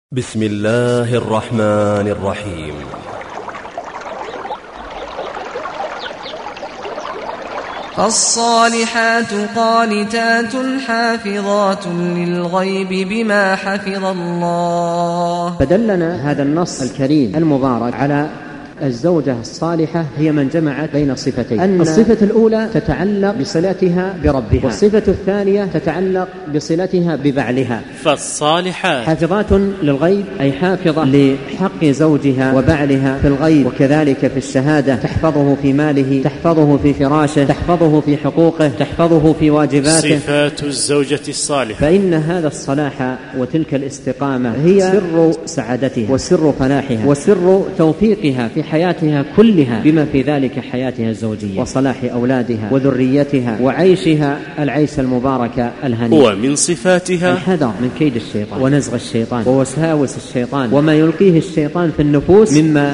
بسم الله الرحمن الرحيم. فالصالحات قانتات حافظات للغيب بما حفظ الله. فدلنا هذا النص الكريم المبارك على الزوجة الصالحة هي من جمعت بين الصفتين. أن الصفة الأولى تتعلق بصلتها بربها، والصفة الثانية تتعلق بصلتها ببعلها. فالصالحات حافظات للغيب أي حافظة لحق زوجها وبعلها في الغيب، وكذلك في الشهادة، تحفظه في ماله، تحفظه في فراشه، تحفظه في حقوقه، تحفظه في واجباته. صفات الزوجة الصالحة. فإن هذا الصلاح وتلك الاستقامة هي سر سعادتها وسر فلاحها وسر توفيقها في حياتها كلها، بما في ذلك حياتها الزوجية وصلاح أولادها وذريتها وعيشها العيش المبارك الهنيء. ومن صفاتها الحذر من كيد الشيطان ونزغ الشيطان ووساوس الشيطان وما يلقيه الشيطان في النفوس مما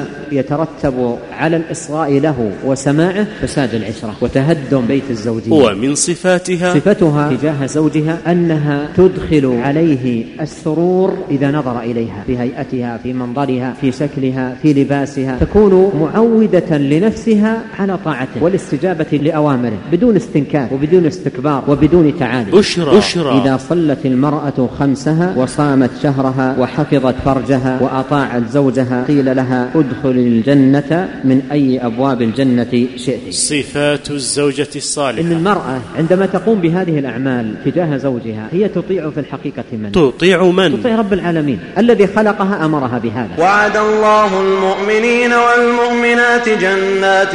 يترتب على الإصغاء له وسماعه، فساد العشرة وتهدم بيت الزوجية. ومن صفاتها صفتها تجاه زوجها أنها تدخل عليه السرور إذا نظر إليها، في هيئتها، في منظرها، في شكلها، في لباسها، تكون معودة لنفسها على طاعته والاستجابة لأوامره بدون استنكاف وبدون استكبار وبدون تعالي. بشرى إذا صلت المرأة خمسها وصامت شهرها وحفظت فرجها وأطاعت زوجها قيل لها ادخل الجنة من أي أبواب الجنة شئت. صفات الزوجة الصالحة. إن المرأة عندما تقوم بهذه الأعمال تجاه زوجها هي تطيع في الحقيقة من؟ تطيع من؟ تطيع رب العالمين الذي خلقها، أمرها بهذا. وعد الله المؤمنين والمؤمنات جنات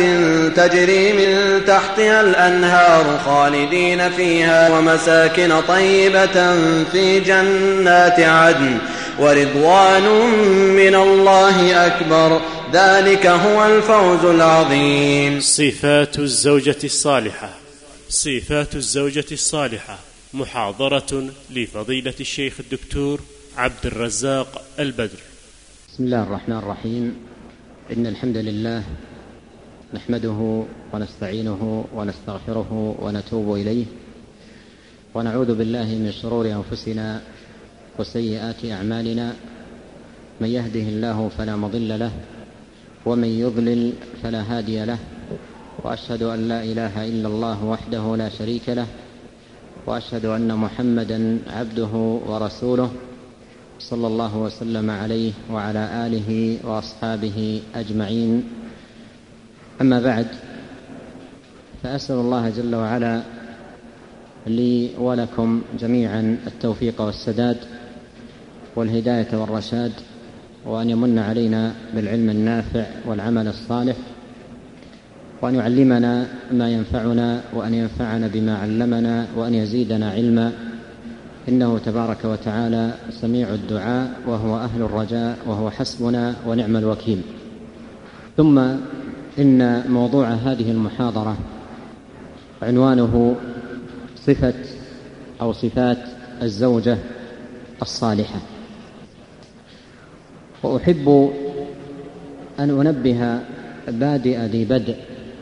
تجري من تحتها الأنهار خالدين فيها ومساكن طيبة في جنات عدن ورضوان من الله أكبر، ذلك هو الفوز العظيم. صفات الزوجة الصالحة. صفات الزوجة الصالحة، محاضرة لفضيلة الشيخ الدكتور عبد الرزاق البدر. بسم الله الرحمن الرحيم. إن الحمد لله نحمده ونستعينه ونستغفره ونتوب إليه، ونعوذ بالله من شرور أنفسنا وسيئات أعمالنا، من يهده الله فلا مضل له ومن يضلل فلا هادي له، وأشهد أن لا إله إلا الله وحده لا شريك له، وأشهد أن محمدا عبده ورسوله صلى الله وسلم عليه وعلى آله وأصحابه أجمعين. أما بعد، فأسأل الله جل وعلا لي ولكم جميعا التوفيق والسداد والهداية والرشاد، وأن يمن علينا بالعلم النافع والعمل الصالح، وأن يعلمنا ما ينفعنا، وأن ينفعنا بما علمنا، وأن يزيدنا علما، إنه تبارك وتعالى سميع الدعاء وهو أهل الرجاء وهو حسبنا ونعم الوكيل. ثم إن موضوع هذه المحاضرة عنوانه صفة أو صفات الزوجة الصالحة. وأحب أن أنبه بادئ ذي بدء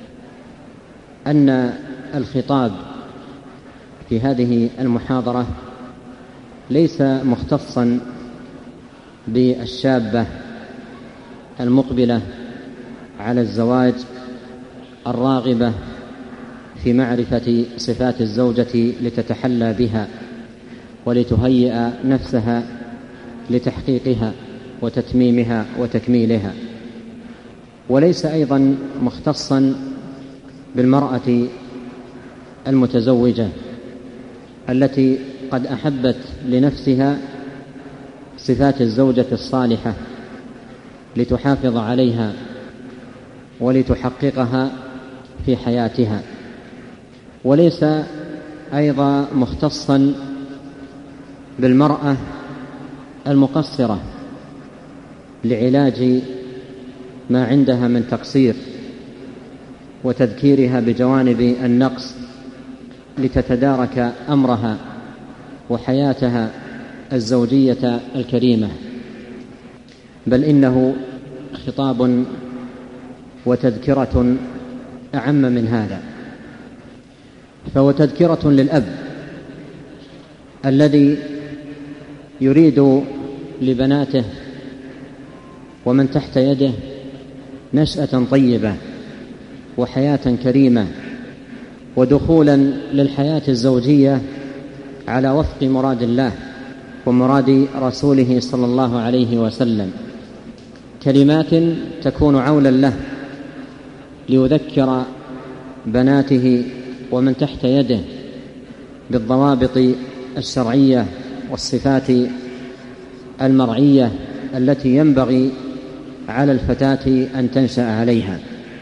أن الخطاب في هذه المحاضرة ليس مختصا بالشابة المقبلة على الزواج الراغبة في معرفة صفات الزوجة لتتحلى بها ولتهيئ نفسها لتحقيقها وتتميمها وتكميلها، وليس أيضا مختصا بالمرأة المتزوجة التي قد أحبت لنفسها صفات الزوجة الصالحة لتحافظ عليها ولتحققها في حياتها، وليس أيضا مختصا بالمرأة المقصرة لعلاج ما عندها من تقصير وتذكيرها بجوانب النقص لتتدارك أمرها وحياتها الزوجية الكريمة، بل إنه خطاب وتذكرة أعم من هذا. فهو تذكرة للأب الذي يريد لبناته ومن تحت يده نشأة طيبة وحياة كريمة ودخولا للحياة الزوجية على وفق مراد الله ومراد رسوله صلى الله عليه وسلم، كلمات تكون عولا له ليذكر بناته ومن تحت يده بالضوابط الشرعية والصفات المرعية التي ينبغي على الفتاة أن تنشأ عليها،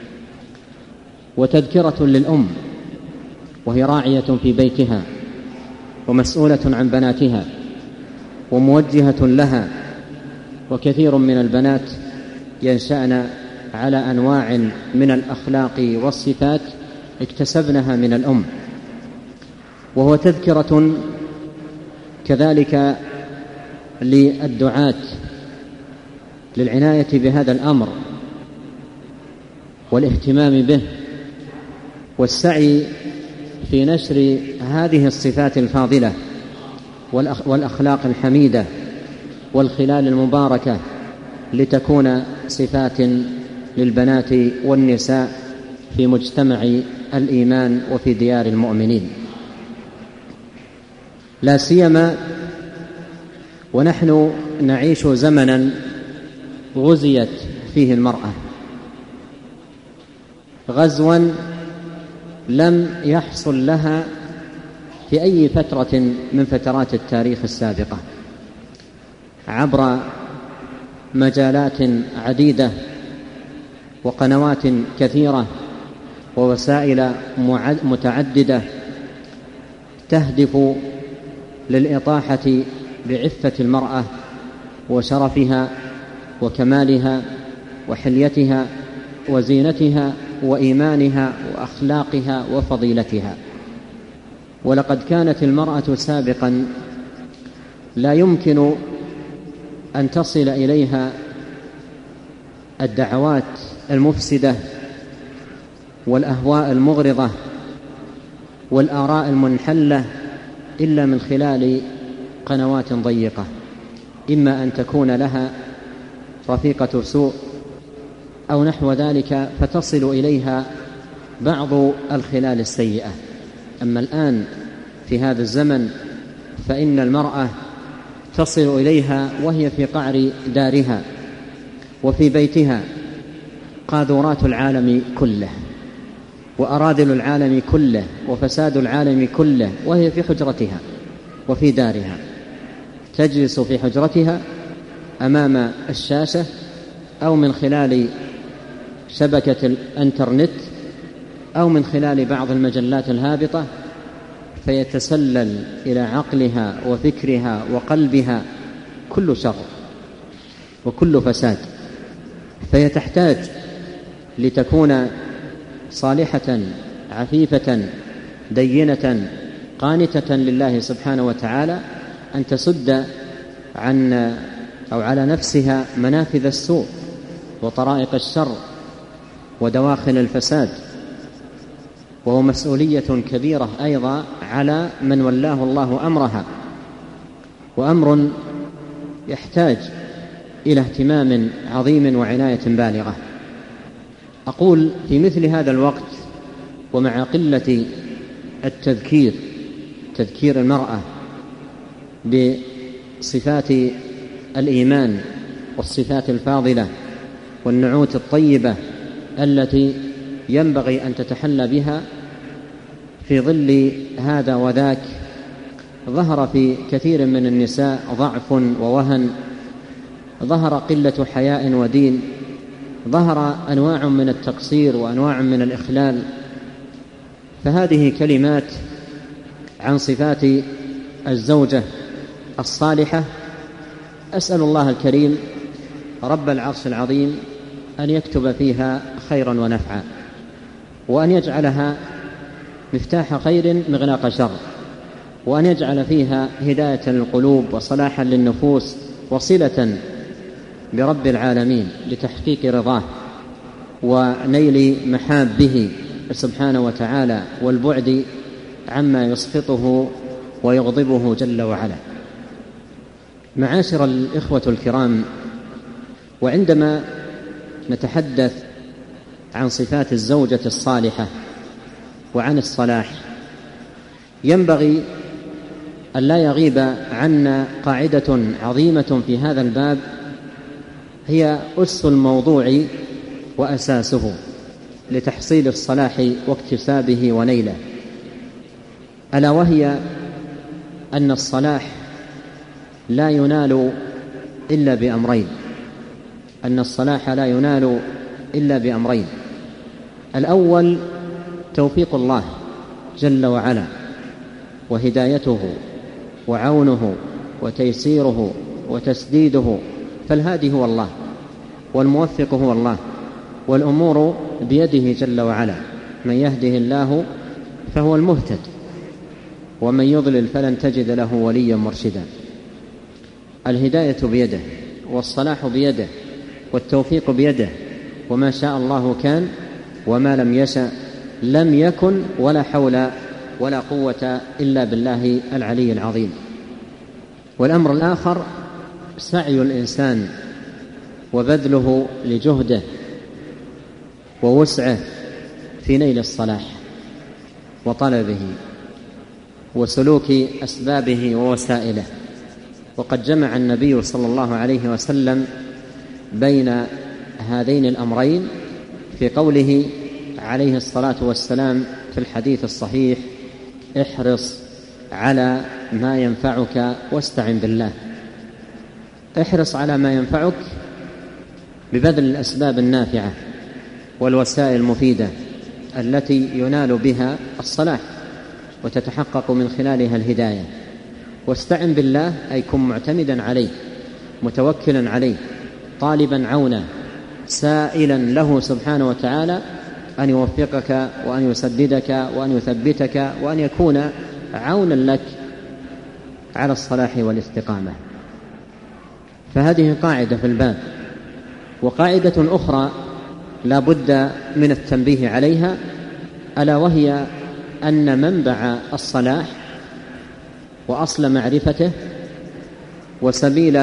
وتذكرة للأم وهي راعية في بيتها ومسؤولة عن بناتها وموجهة لها. وكثير من البنات ينشأن على أنواع من الأخلاق والصفات اكتسبنها من الأم، وهو تذكرة كذلك للدعاة للعناية بهذا الأمر والاهتمام به والسعي في نشر هذه الصفات الفاضلة والأخلاق الحميدة والخلال المباركة لتكون صفات للبنات والنساء في مجتمع الإيمان وفي ديار المؤمنين، لا سيما ونحن نعيش زمنا غزيت فيه المرأة غزوا لم يحصل لها في أي فترة من فترات التاريخ السابقة، عبر مجالات عديدة وقنوات كثيرة ووسائل متعددة تهدف للإطاحة بعفة المرأة وشرفها وكمالها وحليتها وزينتها وإيمانها وأخلاقها وفضيلتها. ولقد كانت المرأة سابقا لا يمكن أن تصل إليها الدعوات المفسدة والأهواء المغرضة والآراء المنحلة إلا من خلال قنوات ضيقة، إما أن تكون لها رفيقة سوء أو نحو ذلك فتصل إليها بعض الخلال السيئة. أما الآن في هذا الزمن فإن المرأة تصل إليها وهي في قعر دارها وفي بيتها قاذورات العالم كله وأراذل العالم كله وفساد العالم كله، وهي في حجرتها وفي دارها، تجلس في حجرتها أمام الشاشة أو من خلال شبكة الإنترنت أو من خلال بعض المجلات الهابطة، فيتسلل إلى عقلها وفكرها وقلبها كل شر وكل فساد، فهي تحتاج لتكون صالحة عفيفة دينة قانتة لله سبحانه وتعالى، أن تسد عن أو على نفسها منافذ السوء وطرائق الشر ودواخل الفساد. وهو مسؤولية كبيرة أيضا على من ولاه الله أمرها، وأمر يحتاج إلى اهتمام عظيم وعناية بالغة. أقول في مثل هذا الوقت ومع قلة تذكير المرأة بصفات الإيمان والصفات الفاضلة والنعوت الطيبة التي ينبغي أن تتحلى بها في ظل هذا وذاك، ظهر في كثير من النساء ضعف ووهن، ظهر قلة حياء ودين، ظهر أنواع من التقصير وأنواع من الإخلال. فهذه كلمات عن صفات الزوجة الصالحة، أسأل الله الكريم رب العرش العظيم أن يكتب فيها خيرا ونفعا، وأن يجعلها مفتاح خير مغلاق شر، وأن يجعل فيها هداية للقلوب وصلاحا للنفوس وصلة برب العالمين لتحقيق رضاه ونيل محابه سبحانه وتعالى والبعد عما يسخطه ويغضبه جل وعلا. معاشر الإخوة الكرام، وعندما نتحدث عن صفات الزوجة الصالحة وعن الصلاح، ينبغي أن لا يغيب عنا قاعدة عظيمة في هذا الباب، هي أس الموضوع وأساسه لتحصيل الصلاح واكتسابه ونيله، ألا وهي أن الصلاح لا ينال إلا بأمرين. أن الصلاح لا ينال إلا بأمرين: الأول توفيق الله جل وعلا وهدايته وعونه وتيسيره وتسديده، فالهادي هو الله والموفق هو الله، والأمور بيده جل وعلا، من يهده الله فهو المهتد ومن يضلل فلن تجد له وليا مرشدا. الهداية بيده والصلاح بيده والتوفيق بيده، وما شاء الله كان وما لم يشأ لم يكن، ولا حول ولا قوة إلا بالله العلي العظيم. والأمر الآخر سعي الإنسان وبذله لجهده ووسعه في نيل الصلاح وطلبه وسلوك أسبابه ووسائله. وقد جمع النبي صلى الله عليه وسلم بين هذين الأمرين في قوله عليه الصلاة والسلام في الحديث الصحيح: احرص على ما ينفعك واستعن بالله. احرص على ما ينفعك ببذل الأسباب النافعة والوسائل المفيدة التي ينال بها الصلاح وتتحقق من خلالها الهداية. واستعن بالله أي كن معتمدا عليه، متوكلا عليه، طالبا عونه، سائلا له سبحانه وتعالى أن يوفقك وأن يسددك وأن يثبتك وأن يكون عونا لك على الصلاح والاستقامة. فهذه قاعدة في الباب. وقاعدة أخرى لا بد من التنبيه عليها، ألا وهي أن منبع الصلاح وأصل معرفته وسبيل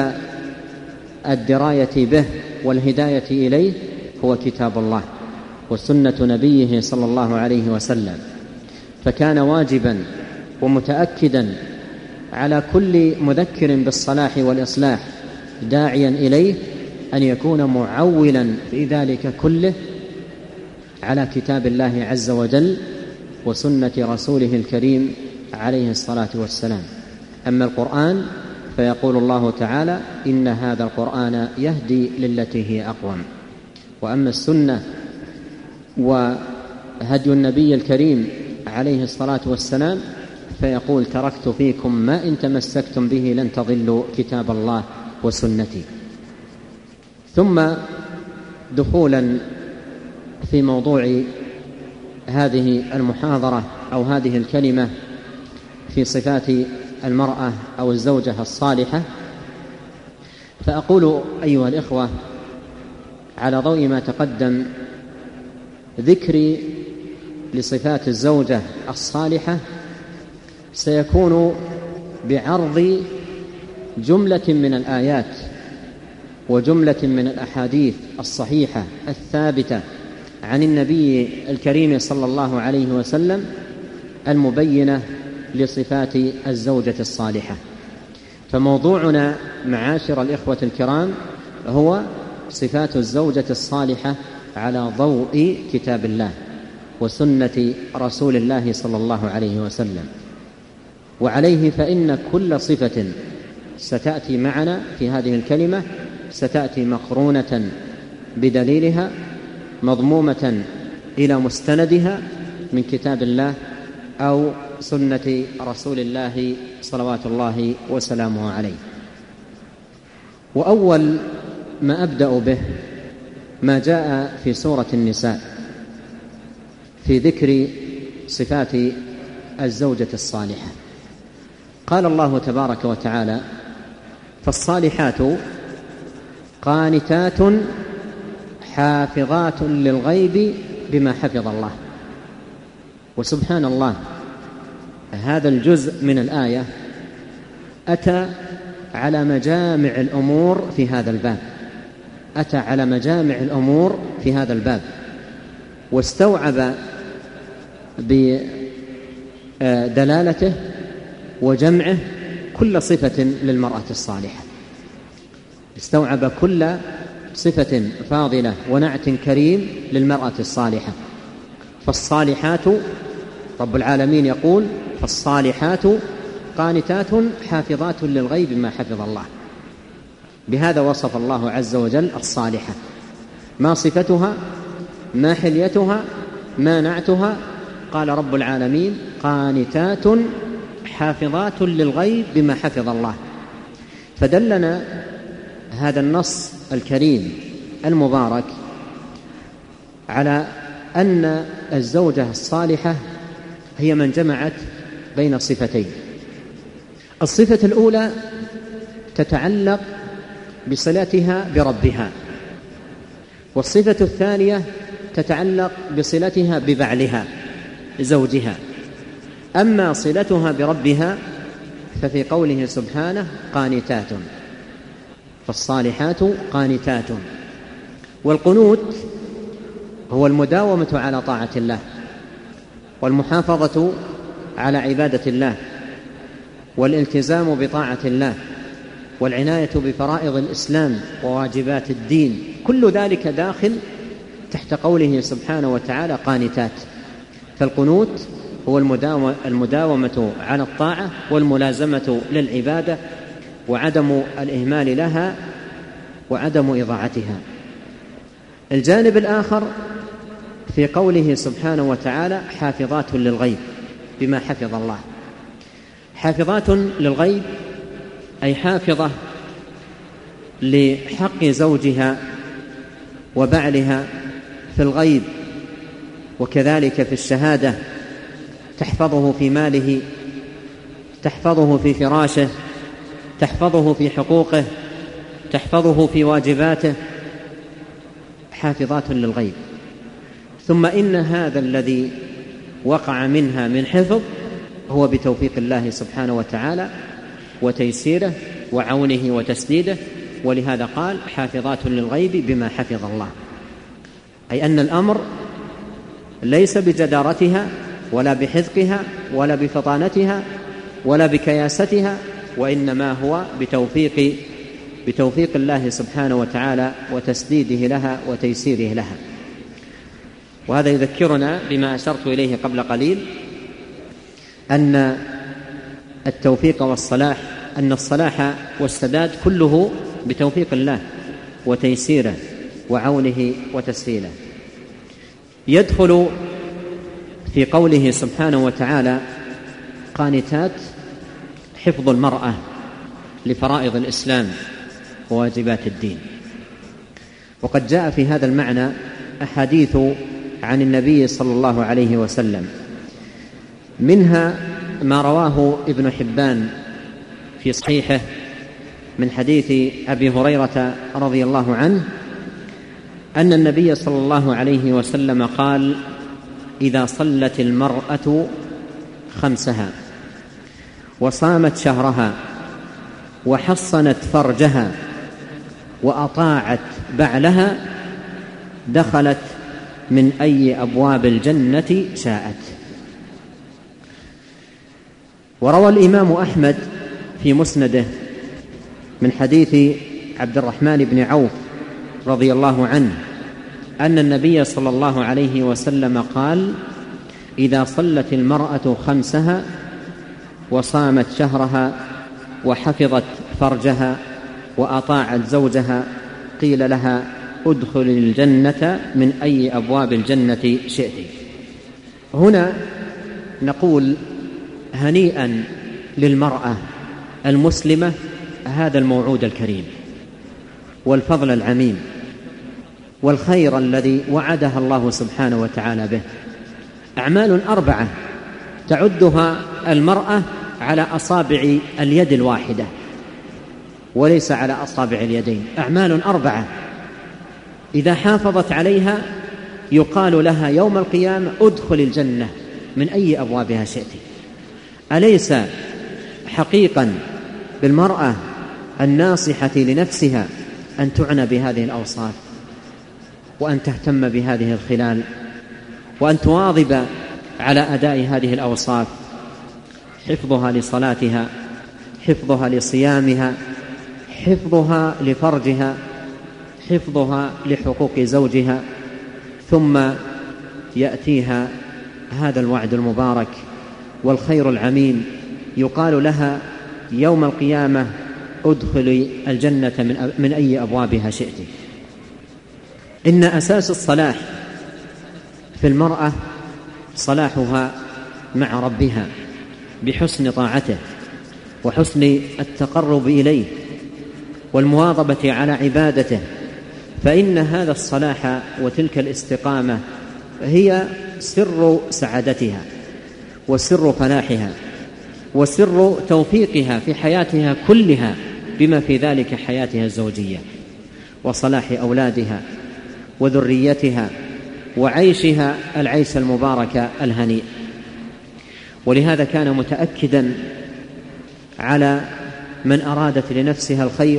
الدراية به والهداية إليه هو كتاب الله وسنة نبيه صلى الله عليه وسلم. فكان واجبا ومتأكدا على كل مذكر بالصلاح والإصلاح داعيا إليه أن يكون معولا في ذلك كله على كتاب الله عز وجل وسنة رسوله الكريم عليه الصلاة والسلام. أما القرآن فيقول الله تعالى: إن هذا القرآن يهدي للتي هي أقوم. وأما السنة وهدي النبي الكريم عليه الصلاة والسلام فيقول: تركت فيكم ما إن تمسكتم به لن تضلوا كتاب الله وسنتي. ثم دخولا في موضوع هذه المحاضرة أو هذه الكلمة في صفات المرأة أو الزوجة الصالحة، فأقول أيها الإخوة على ضوء ما تقدم ذكري لصفات الزوجة الصالحة سيكون بعرض جملة من الآيات وجملة من الأحاديث الصحيحة الثابتة عن النبي الكريم صلى الله عليه وسلم المبينة لصفات الزوجة الصالحة. فموضوعنا معاشر الإخوة الكرام هو صفات الزوجة الصالحة على ضوء كتاب الله وسنة رسول الله صلى الله عليه وسلم. وعليه فإن كل صفة ستأتي معنا في هذه الكلمة ستأتي مقرونة بدليلها مضمومة إلى مستندها من كتاب الله أو سنة رسول الله صلوات الله وسلامه عليه. وأول ما أبدأ به ما جاء في سورة النساء في ذكر صفات الزوجة الصالحة. قال الله تبارك وتعالى: فالصالحات قانتات حافظات للغيب بما حفظ الله. وسبحان الله، هذا الجزء من الآية أتى على مجامع الأمور في هذا الباب، أتى على مجامع الأمور في هذا الباب، واستوعب بدلالته وجمعه كل صفة للمرأة الصالحة، استوعب كل صفة فاضلة ونعت كريم للمرأة الصالحة. فالصالحات، رب العالمين يقول: فالصالحات قانتات حافظات للغيب بما حفظ الله. بهذا وصف الله عز وجل الصالحة، ما صفتها، ما حليتها، ما نعتها. قال رب العالمين: قانتات حافظات للغيب بما حفظ الله. فدلنا هذا النص الكريم المبارك على أن الزوجة الصالحة هي من جمعت بين صفتين. الصفة الأولى تتعلق بصلتها بربها، والصفة الثانية تتعلق بصلتها ببعلها زوجها. أما صلتها بربها ففي قوله سبحانه: قانتات، فالصالحات قانتات. والقنوت هو المداومة على طاعة الله، والمحافظة على عبادة الله، والالتزام بطاعة الله، والعناية بفرائض الإسلام وواجبات الدين. كل ذلك داخل تحت قوله سبحانه وتعالى: قانتات. فالقنوت هو المداومة على الطاعة والملازمة للعبادة، وعدم الإهمال لها وعدم إضاعتها. الجانب الآخر في قوله سبحانه وتعالى: حافظات للغيب بما حفظ الله. حافظات للغيب أي حافظة لحق زوجها وبعلها في الغيب، وكذلك في الشهادة، تحفظه في ماله، تحفظه في فراشه، تحفظه في حقوقه، تحفظه في واجباته. حافظات للغيب. ثم إن هذا الذي وقع منها من حفظ هو بتوفيق الله سبحانه وتعالى وتيسيره وعونه وتسديده. ولهذا قال: حافظات للغيب بما حفظ الله، أي أن الأمر ليس بجدارتها ولا بحذقها ولا بفطانتها ولا بكياستها، وإنما هو بتوفيق الله سبحانه وتعالى وتسديده لها وتيسيره لها. وهذا يذكرنا بما أشرت إليه قبل قليل، أن التوفيق والصلاح، أن الصلاح والسداد كله بتوفيق الله وتيسيره وعونه وتسهيله. يدخل في قوله سبحانه وتعالى: قانتات حفظ المرأة لفرائض الإسلام وواجبات الدين. وقد جاء في هذا المعنى أحاديث عن النبي صلى الله عليه وسلم، منها ما رواه ابن حبان في صحيحه من حديث أبي هريرة رضي الله عنه أن النبي صلى الله عليه وسلم قال: إذا صلت المرأة خمسها وصامت شهرها وحصنت فرجها وأطاعت بعلها دخلت من أي أبواب الجنة شاءت. وروى الإمام أحمد في مسنده من حديث عبد الرحمن بن عوف رضي الله عنه أن النبي صلى الله عليه وسلم قال: إذا صلت المرأة خمسها وصامت شهرها وحفظت فرجها وأطاعت زوجها قيل لها: ادخل الجنة من أي أبواب الجنة شئت. هنا نقول: هنيئا للمرأة المسلمة هذا الموعود الكريم والفضل العميم والخير الذي وعدها الله سبحانه وتعالى به. أعمال 4 تعدها المرأة على أصابع اليد الواحدة وليس على أصابع اليدين. أعمال 4 إذا حافظت عليها يقال لها يوم القيامة: ادخل الجنة من أي أبوابها شئت. أليس حقيقا بالمرأة الناصحة لنفسها أن تعنى بهذه الأوصاف، وأن تهتم بهذه الخلال، وأن تواظب على أداء هذه الأوصاف: حفظها لصلاتها، حفظها لصيامها، حفظها لفرجها، حفظها لحقوق زوجها. ثم يأتيها هذا الوعد المبارك والخير العميم، يقال لها يوم القيامة: ادخلي الجنة من أي أبوابها شئت. إن أساس الصلاح في المرأة صلاحها مع ربها بحسن طاعته وحسن التقرب إليه والمواظبة على عبادته، فإن هذا الصلاح وتلك الاستقامة هي سر سعادتها وسر فلاحها وسر توفيقها في حياتها كلها، بما في ذلك حياتها الزوجية وصلاح أولادها وذريتها وعيشها العيش المبارك الهنيء. ولهذا كان متأكدا على من أرادت لنفسها الخير،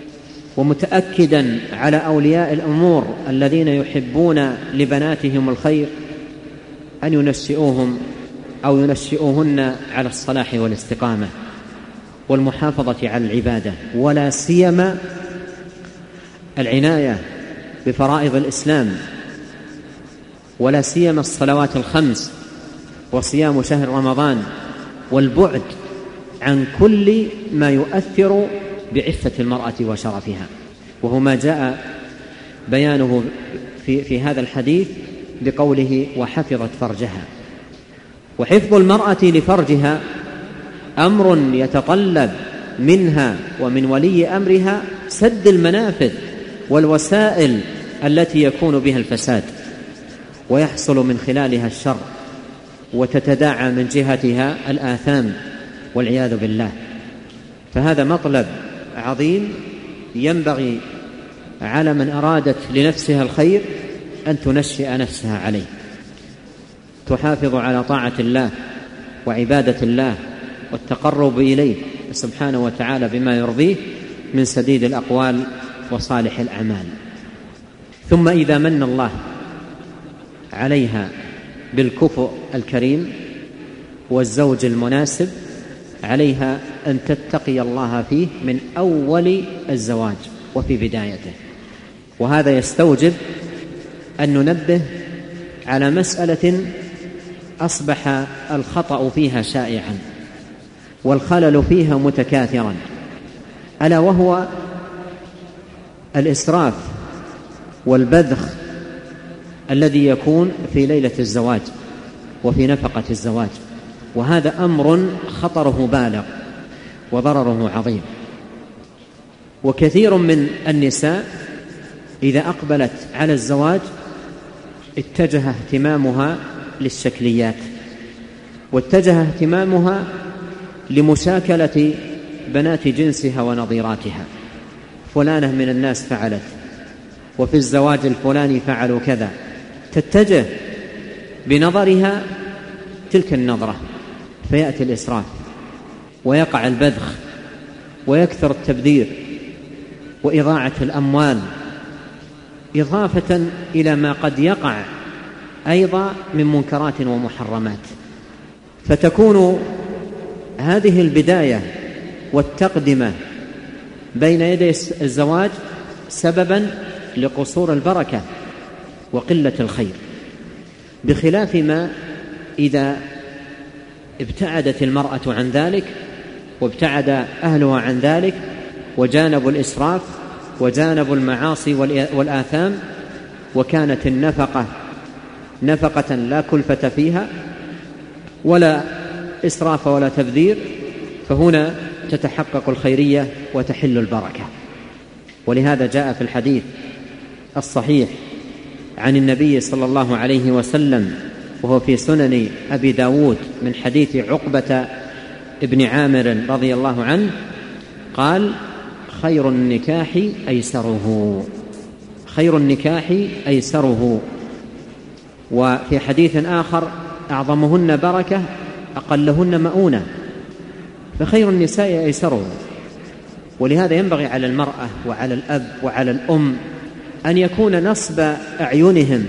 ومتأكدا على أولياء الأمور الذين يحبون لبناتهم الخير أن ينشئوهم أو ينشئوهن على الصلاح والاستقامة والمحافظة على العبادة، ولا سيما العناية بفرائض الإسلام، ولا سيما الصلوات الخمس وصيام شهر رمضان، والبعد عن كل ما يؤثر بعفة المرأة وشرفها، وهو ما جاء بيانه في هذا الحديث بقوله: وحفظت فرجها. وحفظ المرأة لفرجها أمر يتطلب منها ومن ولي أمرها سد المنافذ والوسائل التي يكون بها الفساد ويحصل من خلالها الشر، وتتداعى من جهتها الآثام والعياذ بالله. فهذا مطلب عظيم ينبغي على من أرادت لنفسها الخير أن تنشئ نفسها عليه، تحافظ على طاعة الله وعبادة الله والتقرب إليه سبحانه وتعالى بما يرضيه من سديد الأقوال وصالح الأعمال. ثم إذا من الله عليها بالكفء الكريم والزوج المناسب، عليها أن تتقي الله فيه من أول الزواج وفي بدايته. وهذا يستوجب أن ننبه على مسألة أصبح الخطأ فيها شائعا والخلل فيها متكاثرا، ألا وهو الإسراف والبذخ الذي يكون في ليلة الزواج وفي نفقة الزواج. وهذا أمر خطره بالغ وضرره عظيم. وكثير من النساء إذا أقبلت على الزواج اتجه اهتمامها للشكليات، واتجه اهتمامها لمشاكلة بنات جنسها ونظيراتها. فلانة من الناس فعلت، وفي الزواج الفلاني فعلوا كذا، تتجه بنظرها تلك النظرة، فيأتي الإسراف ويقع البذخ ويكثر التبذير وإضاعة الأموال، إضافة إلى ما قد يقع أيضا من منكرات ومحرمات. فتكون هذه البداية والتقدمة بين يدي الزواج سببا لقصور البركة وقلة الخير، بخلاف ما إذا ابتعدت المرأة عن ذلك وابتعد أهلها عن ذلك وجانبوا الإسراف وجانبوا المعاصي والآثام، وكانت النفقة نفقة لا كلفة فيها ولا إسراف ولا تبذير، فهنا تتحقق الخيرية وتحل البركة. ولهذا جاء في الحديث الصحيح عن النبي صلى الله عليه وسلم، وهو في سنن أبي داود، من حديث عقبة ابن عامر رضي الله عنه قال: خير النكاح أيسره، خير النكاح أيسره. وفي حديث آخر: أعظمهن بركة أقلهن مؤونة. فخير النساء أيسره، ولهذا ينبغي على المرأة وعلى الأب وعلى الأم أن يكون نصب أعينهم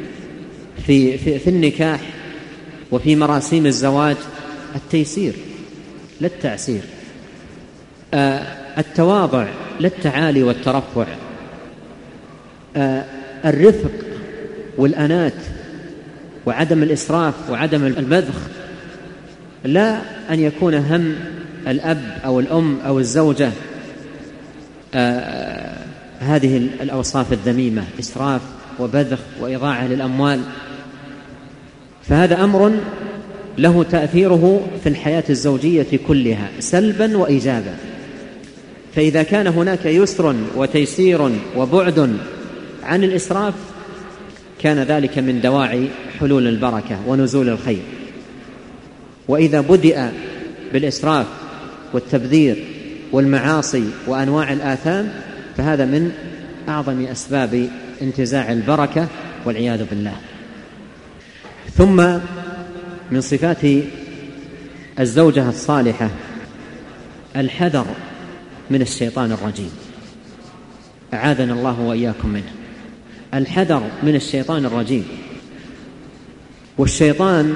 في النكاح وفي مراسيم الزواج التيسير لا التعسير، التواضع لا التعالي والترفع، الرفق والأنات وعدم الإسراف وعدم البذخ، لا أن يكون هم الأب أو الأم أو الزوجة هذه الأوصاف الذميمة، إسراف وبذخ وإضاعة للأموال. فهذا أمر له تأثيره في الحياة الزوجية كلها سلبا وإيجابا. فإذا كان هناك يسر وتيسير وبعد عن الإسراف كان ذلك من دواعي حلول البركة ونزول الخير. وإذا بدأ بالإسراف والتبذير والمعاصي وأنواع الآثام فهذا من أعظم أسباب انتزاع البركة والعياذ بالله. ثم من صفات الزوجة الصالحة الحذر من الشيطان الرجيم، أعاذنا الله وإياكم منه. الحذر من الشيطان الرجيم. والشيطان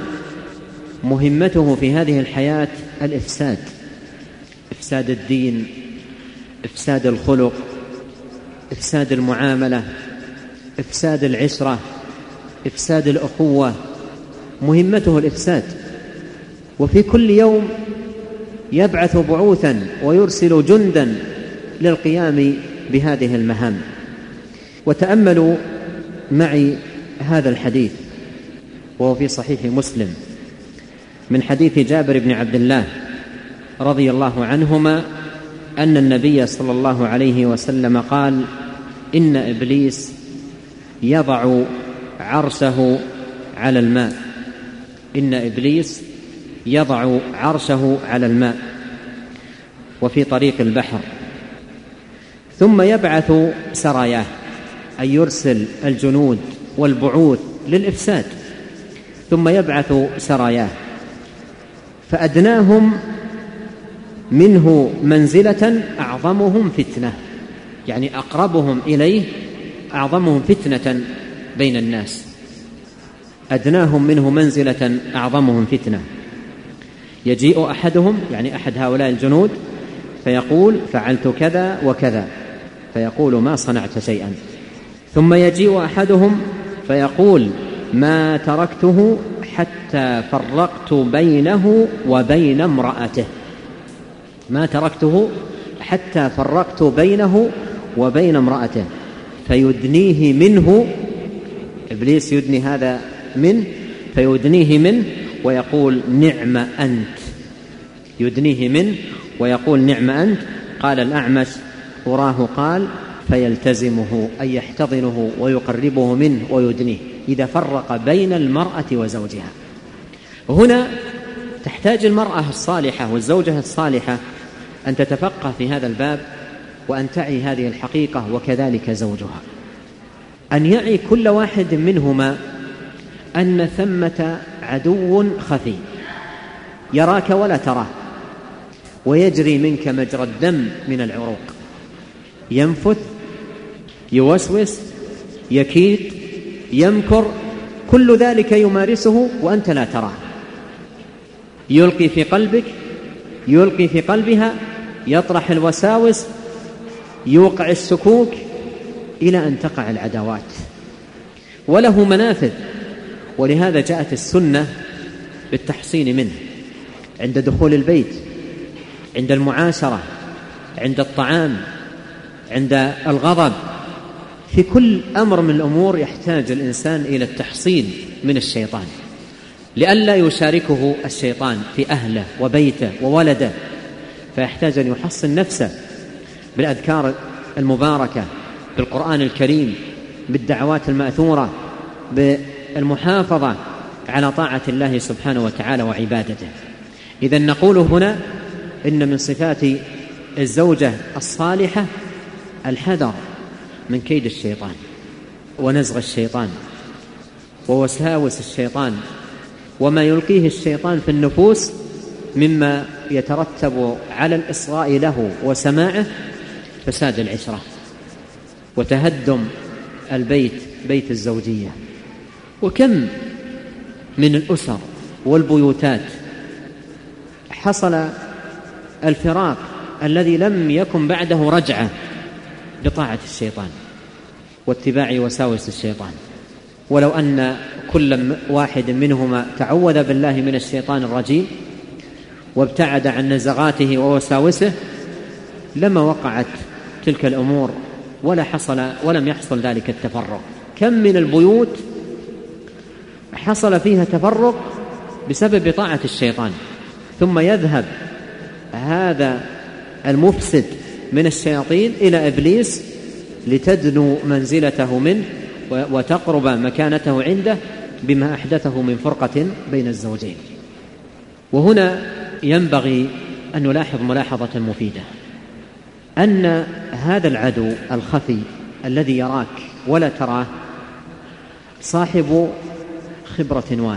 مهمته في هذه الحياة الإفساد، إفساد الدين، إفساد الخلق، إفساد المعاملة، إفساد العشرة، إفساد الأخوة، مهمته الإفساد. وفي كل يوم يبعث بعوثا ويرسل جندا للقيام بهذه المهام. وتأملوا معي هذا الحديث وهو في صحيح مسلم من حديث جابر بن عبد الله رضي الله عنهما أن النبي صلى الله عليه وسلم قال: إن إبليس يضع عرشه على الماء، إن إبليس يضع عرشه على الماء وفي طريق البحر، ثم يبعث سراياه، أي يرسل الجنود والبعوث للإفساد، ثم يبعث سراياه، فأدناهم منه منزلة أعظمهم فتنة، يعني أقربهم إليه أعظمهم فتنة بين الناس. أدناهم منه منزلة أعظمهم فتنة. يجيء أحدهم، يعني أحد هؤلاء الجنود، فيقول: فعلت كذا وكذا، فيقول: ما صنعت شيئا. ثم يجيء أحدهم فيقول: ما تركته حتى فرقت بينه وبين امرأته، ما تركته حتى فرقت بينه وبين امرأته، فيدنيه منه، إبليس يدني هذا منه، فيدنيه منه ويقول: نعم أنت، يدنيه منه ويقول: نعم أنت. قال الأعمش: أراه قال: فيلتزمه، أي يحتضنه ويقربه منه ويدنيه، إذا فرق بين المرأة وزوجها. هنا تحتاج المرأة الصالحة والزوجة الصالحة أن تتفقه في هذا الباب وأن تعي هذه الحقيقة، وكذلك زوجها أن يعي كل واحد منهما أن ثمة عدو خفي يراك ولا تراه، ويجري منك مجرى الدم من العروق، ينفث، يوسوس، يكيد، يمكر، كل ذلك يمارسه وأنت لا تراه. يلقي في قلبك، يلقي في قلبها، يطرح الوساوس، يوقع السكوك، إلى أن تقع العداوات، وله منافذ. ولهذا جاءت السنة بالتحصين منه عند دخول البيت، عند المعاشرة، عند الطعام، عند الغضب. في كل أمر من الأمور يحتاج الإنسان إلى التحصين من الشيطان لئلا يشاركه الشيطان في أهله وبيته وولده، فيحتاج أن يحصن نفسه بالأذكار المباركة، بالقرآن الكريم، بالدعوات المأثورة، بالمحافظة على طاعة الله سبحانه وتعالى وعبادته. إذن نقول هنا إن من صفات الزوجة الصالحة الحذر من كيد الشيطان ونزغ الشيطان ووساوس الشيطان وما يلقيه الشيطان في النفوس مما يترتب على الإصغاء له وسماعه فساد العشرة وتهدم البيت، بيت الزوجية. وكم من الأسر والبيوتات حصل الفراق الذي لم يكن بعده رجعة بطاعة الشيطان واتباع وساوس الشيطان، ولو أن كل واحد منهما تعوذ بالله من الشيطان الرجيم وابتعد عن نزغاته ووساوسه لما وقعت تلك الأمور ولم يحصل ذلك التفرق. كم من البيوت حصل فيها تفرق بسبب طاعة الشيطان، ثم يذهب هذا المفسد من الشياطين إلى إبليس لتدنو منزلته منه وتقرب مكانته عنده بما أحدثه من فرقة بين الزوجين. وهنا ينبغي أن نلاحظ ملاحظة مفيدة، أن هذا العدو الخفي الذي يراك ولا تراه صاحب خبرة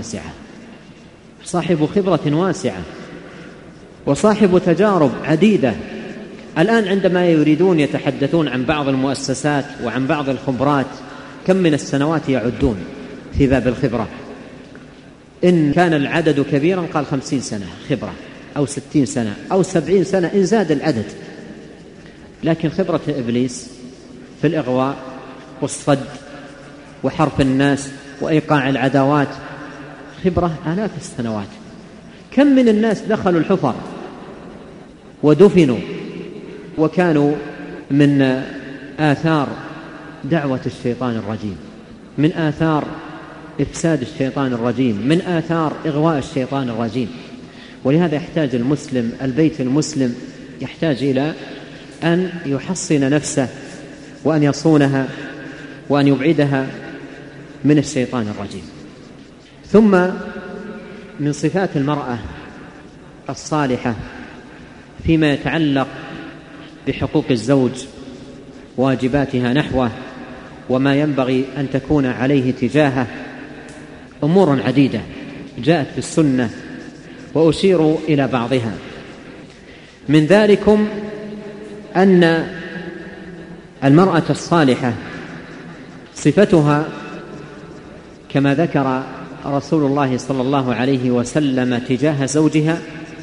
واسعة وصاحب تجارب عديدة. الآن عندما يريدون يتحدثون عن بعض المؤسسات وعن بعض الخبرات كم من السنوات يعدون في باب الخبرة؟ إن كان العدد كبيرا قال 50 سنة خبرة أو 60 سنة أو 70 سنة إن زاد العدد. لكن خبرة إبليس في الإغواء والصد وحرف الناس وإيقاع العداوات خبرة آلاف السنوات. كم من الناس دخلوا الحفر ودفنوا وكانوا من آثار دعوة الشيطان الرجيم، من آثار إفساد الشيطان الرجيم، من آثار إغواء الشيطان الرجيم. ولهذا يحتاج المسلم، البيت المسلم يحتاج إلى أن يحصن نفسه وأن يصونها وأن يبعدها من الشيطان الرجيم. ثم من صفات المرأة الصالحة فيما يتعلق بحقوق الزوج واجباتها نحوه وما ينبغي أن تكون عليه تجاهه أمور عديدة جاءت في السنة وأشير إلى بعضها. من ذلكم أن المرأة الصالحة صفتها كما ذكر رسول الله صلى الله عليه وسلم تجاه زوجها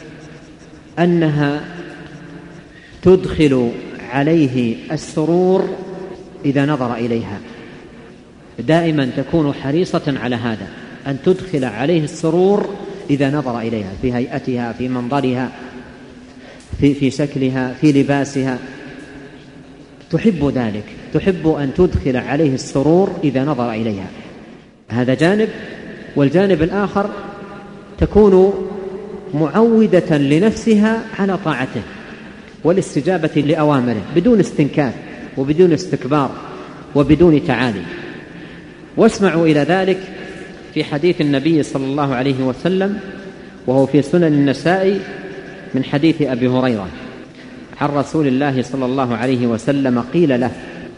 أنها تدخل عليه السرور إذا نظر إليها. دائما تكون حريصة على هذا، أن تدخل عليه السرور إذا نظر إليها، في هيئتها، في منظرها، في شكلها، في لباسها، تحب ذلك، تحب أن تدخل عليه السرور إذا نظر إليها. هذا جانب. والجانب الآخر تكون معودة لنفسها على طاعته والاستجابة لأوامره بدون استنكاف وبدون استكبار وبدون تعالي. واسمعوا إلى ذلك في حديث النبي صلى الله عليه وسلم وهو في سنن النسائي من حديث أبي هريرة عن رسول الله صلى الله عليه وسلم قيل له: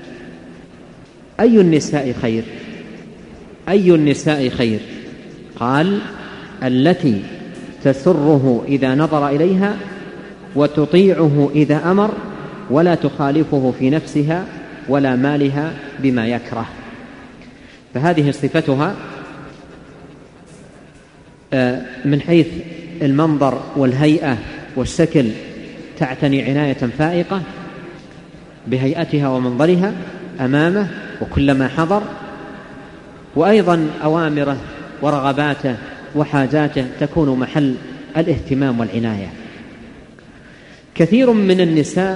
أي النساء خير؟ أي النساء خير؟ قال: التي تسره إذا نظر إليها وتطيعه إذا أمر ولا تخالفه في نفسها ولا مالها بما يكره. فهذه صفتها من حيث المنظر والهيئة والشكل، تعتني عناية فائقة بهيئتها ومنظرها أمامه وكلما حضر، وأيضا أوامره ورغباته وحاجاته تكون محل الاهتمام والعناية. كثير من النساء،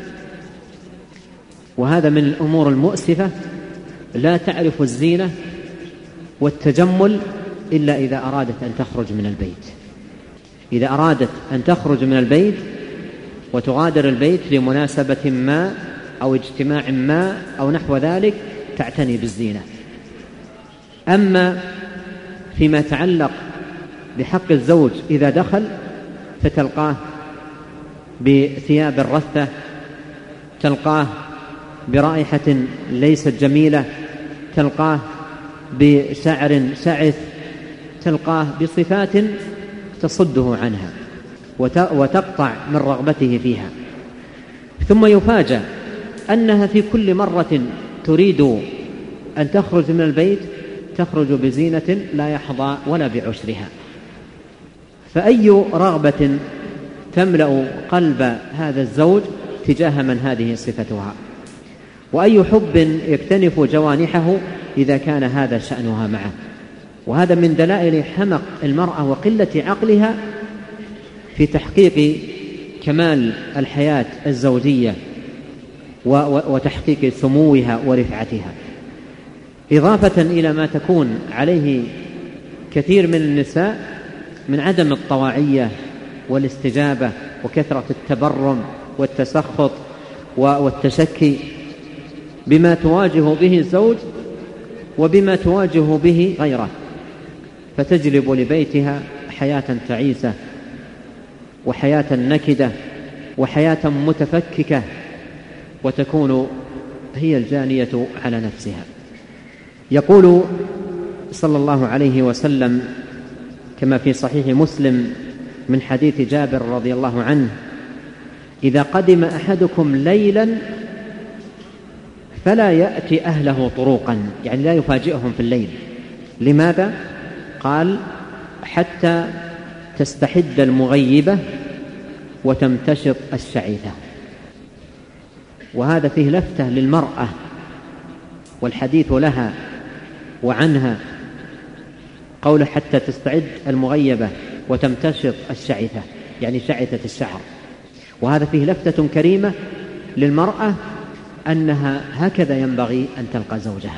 وهذا من الأمور المؤسفة، لا تعرف الزينة والتجمل إلا إذا أرادت أن تخرج من البيت. إذا أرادت أن تخرج من البيت وتغادر البيت لمناسبة ما أو اجتماع ما أو نحو ذلك تعتني بالزينة. أما فيما يتعلق بحق الزوج إذا دخل فتلقاه بثياب رثة، تلقاه برائحة ليست جميلة، تلقاه بشعر شعث، تلقاه بصفات تصده عنها. وتقطع من رغبته فيها، ثم يفاجأ أنها في كل مرة تريد أن تخرج من البيت تخرج بزينة لا يحظى ولا بعشرها. فأي رغبة تملأ قلب هذا الزوج تجاه من هذه صفتها، وأي حب يكتنف جوانحه إذا كان هذا شأنها معه. وهذا من دلائل حمق المرأة وقلة عقلها في تحقيق كمال الحياة الزوجية وتحقيق سموها ورفعتها، إضافة إلى ما تكون عليه كثير من النساء من عدم الطواعية والاستجابة وكثرة التبرم والتسخط والتشكي بما تواجه به الزوج وبما تواجه به غيره، فتجلب لبيتها حياة تعيسة وحياة نكدة وحياة متفككة، وتكون هي الجانية على نفسها. يقول صلى الله عليه وسلم كما في صحيح مسلم من حديث جابر رضي الله عنه: إذا قدم أحدكم ليلا فلا يأتي أهله طروقا، يعني لا يفاجئهم في الليل. لماذا؟ قال: حتى تستحد المغيبة وتمتشط الشعيثة. وهذا فيه لفتة للمرأة والحديث لها وعنها، قوله حتى تستعد المغيبة وتمتشط الشعيثة، يعني شعثة الشعر. وهذا فيه لفتة كريمة للمرأة أنها هكذا ينبغي أن تلقى زوجها،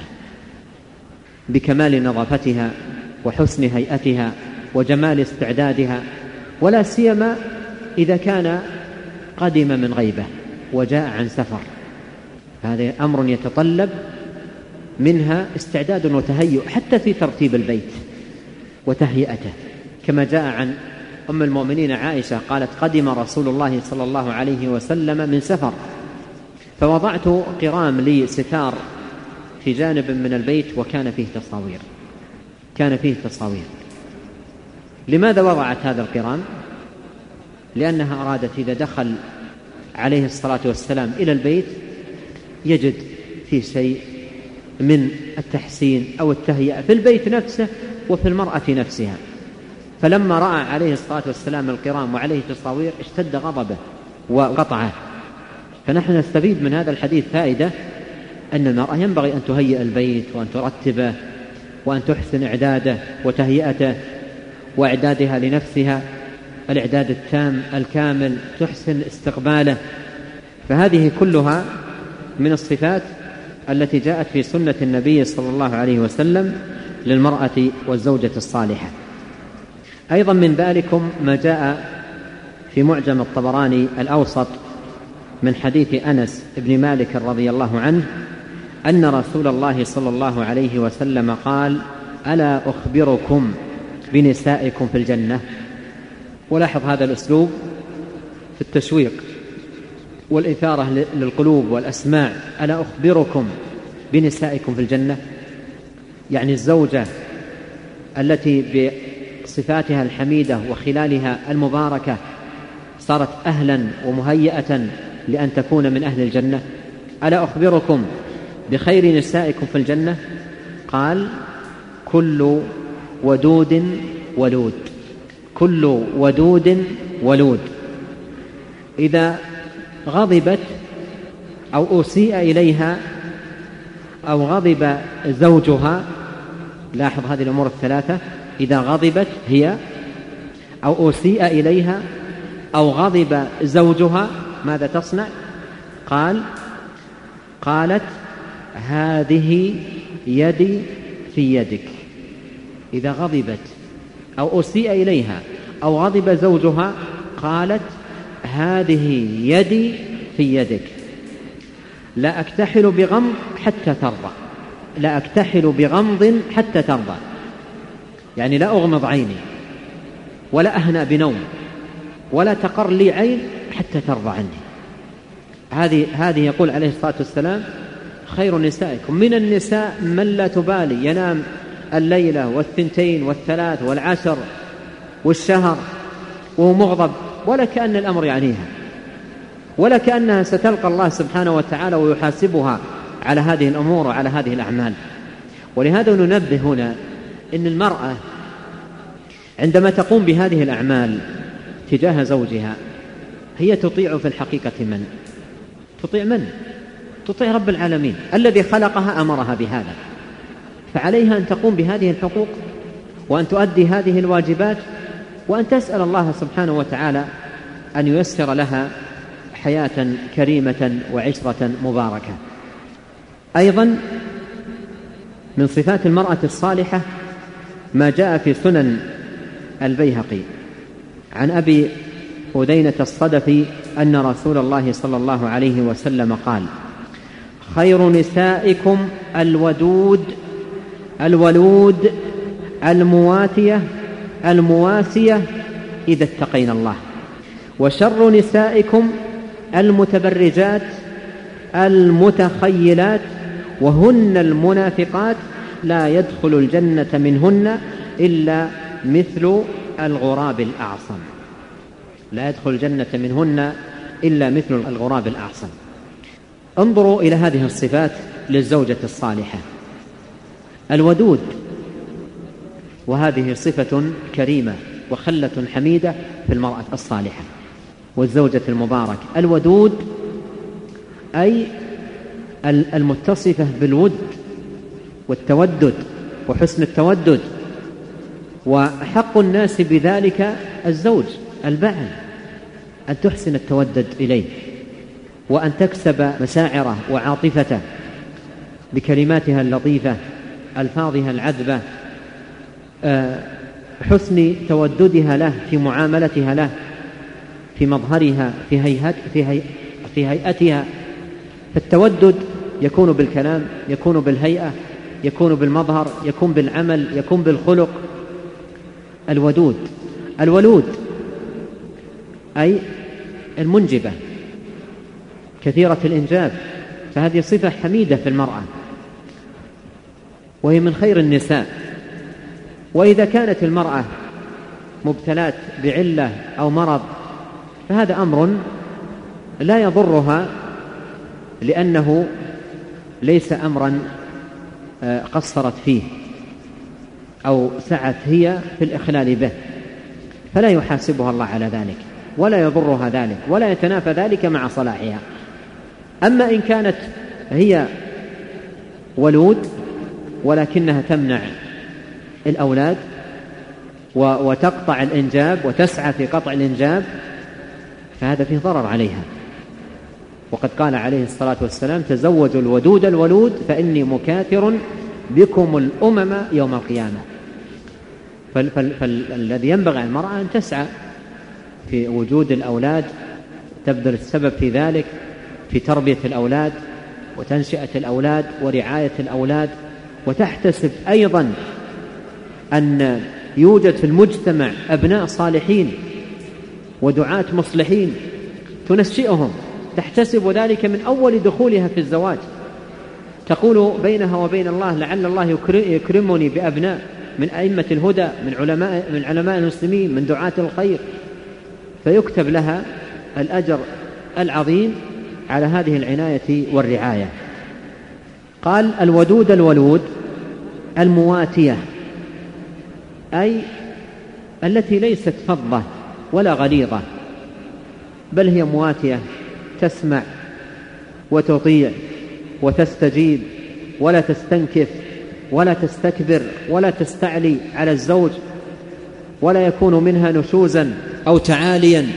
بكمال نظافتها وحسن هيئتها وجمال استعدادها، ولا سيما إذا كان قدم من غيبة وجاء عن سفر. هذا أمر يتطلب منها استعداد وتهيؤ حتى في ترتيب البيت وتهيئته، كما جاء عن أم المؤمنين عائشة قالت: قدم رسول الله صلى الله عليه وسلم من سفر فوضعت قرام لي ستار في جانب من البيت وكان فيه تصاوير. لماذا وضعت هذا القرام؟ لأنها أرادت إذا دخل عليه الصلاة والسلام إلى البيت يجد فيه شيء من التحسين أو التهيئة في البيت نفسه وفي المرأة نفسها. فلما رأى عليه الصلاة والسلام القرام وعليه تصاوير اشتد غضبه وقطعه. فنحن نستفيد من هذا الحديث فائدة أن المرأة ينبغي أن تهيئ البيت وأن ترتبه وأن تحسن إعداده وتهيئته وإعدادها لنفسها الإعداد التام الكامل، تحسن استقباله. فهذه كلها من الصفات التي جاءت في سنة النبي صلى الله عليه وسلم للمرأة والزوجة الصالحة. أيضا من ذلكم ما جاء في معجم الطبراني الأوسط من حديث أنس بن مالك رضي الله عنه أن رسول الله صلى الله عليه وسلم قال: ألا أخبركم بنسائكم في الجنة؟ ولاحظ هذا الأسلوب في التشويق والإثارة للقلوب والأسماع. ألا أخبركم بنسائكم في الجنة؟ يعني الزوجة التي بصفاتها الحميدة وخلالها المباركة صارت أهلا ومهيئة لأن تكون من أهل الجنة. ألا أخبركم بخير نسائكم في الجنة؟ قال: كل ودود ولود. كل ودود ولود. إذا غضبت أو أسيء إليها أو غضب زوجها، لاحظ هذه الأمور الثلاثة: إذا غضبت هي أو أسيء إليها أو غضب زوجها ماذا تصنع؟ قالت: هذه يدي في يدك. إذا غضبت أو أسيء إليها أو غضب زوجها قالت: هذه يدي في يدك، لا أكتحل بغمض حتى ترضى. لا أكتحل بغمض حتى ترضى، يعني لا أغمض عيني ولا أهنأ بنوم ولا تقر لي عين حتى ترضى عني. هذه يقول عليه الصلاة والسلام خير نسائكم. من النساء من لا تبالي ينام الليلة والثنتين والثلاث والعشر والشهر وهو مغضب ولا كأن الأمر يعنيها، ولا كأنها ستلقى الله سبحانه وتعالى ويحاسبها على هذه الأمور وعلى هذه الأعمال. ولهذا ننبه هنا إن المرأة عندما تقوم بهذه الأعمال تجاه زوجها هي تطيع في الحقيقة من؟ تطيع من؟ تطيع رب العالمين الذي خلقها، أمرها بهذا، فعليها أن تقوم بهذه الحقوق وأن تؤدي هذه الواجبات وأن تسأل الله سبحانه وتعالى أن ييسر لها حياة كريمة وعشرة مباركة. أيضا من صفات المرأة الصالحة ما جاء في سنن البيهقي عن أبي أدينة الصدفي أن رسول الله صلى الله عليه وسلم قال: خير نسائكم الولود المواسية إذا اتقين الله، وشر نسائكم المتبرجات المتخيلات وهن المنافقات لا يدخل الجنة منهن إلا مثل الغراب الأعصم. لا يدخل الجنة منهن إلا مثل الغراب الأعصم. انظروا إلى هذه الصفات للزوجة الصالحة: الودود، وهذه صفة كريمة وخلة حميدة في المرأة الصالحة والزوجة المباركة. الودود أي المتصفة بالود والتودد وحسن التودد، وحق الناس بذلك الزوج البعل أن تحسن التودد إليه وأن تكسب مشاعره وعاطفته بكلماتها اللطيفة، ألفاظها العذبة، حسن توددها له في معاملتها له، في مظهرها، في هيئتها. فالتودد يكون بالكلام، يكون بالهيئة، يكون بالمظهر، يكون بالعمل، يكون بالخلق. الولود أي المنجبة كثيرة الإنجاب، فهذه صفة حميدة في المرأة وهي من خير النساء. وإذا كانت المرأة مبتلات بعلة أو مرض فهذا أمر لا يضرها، لأنه ليس أمرا قصرت فيه أو سعت هي في الإخلال به، فلا يحاسبها الله على ذلك ولا يضرها ذلك ولا يتنافى ذلك مع صلاحها. أما إن كانت هي ولود ولكنها تمنع الأولاد وتقطع الإنجاب وتسعى في قطع الإنجاب فهذا فيه ضرر عليها. وقد قال عليه الصلاة والسلام: تزوجوا الولود فإني مكاثر بكم الأمم يوم القيامة. فالذي ينبغي على المرأة أن تسعى في وجود الأولاد، تبذل السبب في ذلك في تربية الأولاد وتنشئة الأولاد ورعاية الأولاد، وتحتسب أيضا أن يوجد في المجتمع أبناء صالحين ودعاة مصلحين تنشئهم، تحتسب ذلك من أول دخولها في الزواج، تقول بينها وبين الله: لعل الله يكرمني بأبناء من أئمة الهدى، من علماء المسلمين، من دعاة الخير، فيكتب لها الأجر العظيم على هذه العناية والرعاية. قال: الولود المواتية أي التي ليست فظة ولا غليظة، بل هي مواتية، تسمع وتطيع وتستجيب ولا تستنكف ولا تستكبر ولا تستعلي على الزوج ولا يكون منها نشوزا أو تعاليا.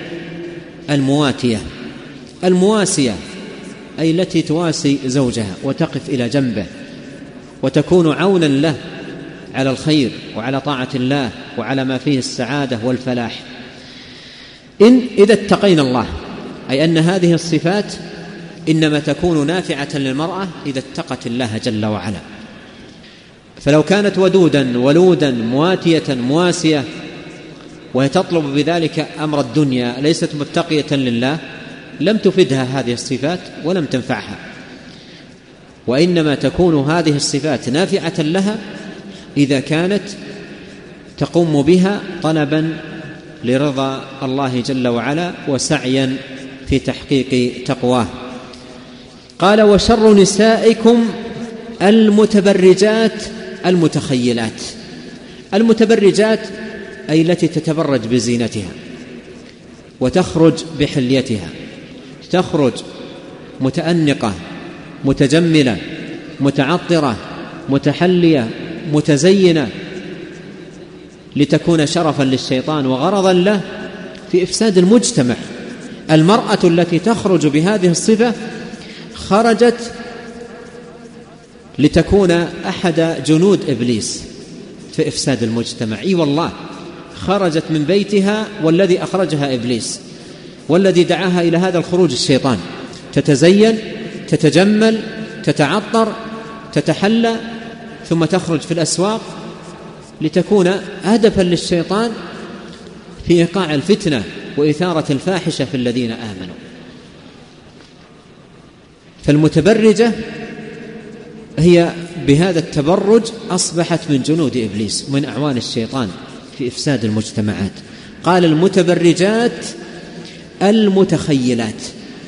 المواسية أي التي تواسي زوجها وتقف إلى جنبه وتكون عونا له على الخير وعلى طاعة الله وعلى ما فيه السعادة والفلاح. إذا اتقينا الله، أي أن هذه الصفات إنما تكون نافعة للمرأة إذا اتقت الله جل وعلا. فلو كانت ولودا مواتية مواسية وهي تطلب بذلك أمر الدنيا ليست متقية لله لم تفدها هذه الصفات ولم تنفعها، وإنما تكون هذه الصفات نافعة لها إذا كانت تقوم بها طلبا لرضا الله جل وعلا وسعيا في تحقيق تقواه. قال: وشر نسائكم المتبرجات المتخيلات. المتبرجات أي التي تتبرج بزينتها وتخرج بحليتها، تخرج متأنقة متجملة متعطرة متحلية متزينة لتكون شرفا للشيطان وغرضا له في إفساد المجتمع. المرأة التي تخرج بهذه الصفة خرجت لتكون أحد جنود إبليس في إفساد المجتمع. أي والله، خرجت من بيتها والذي أخرجها إبليس، والذي دعاها إلى هذا الخروج الشيطان. تتزين تتجمل تتعطر تتحلى، ثم تخرج في الأسواق لتكون هدفا للشيطان في إيقاع الفتنة وإثارة الفاحشة في الذين آمنوا. فالمتبرجة هي بهذا التبرج أصبحت من جنود إبليس ومن أعوان الشيطان في إفساد المجتمعات. قال: المتبرجات المتخيلات.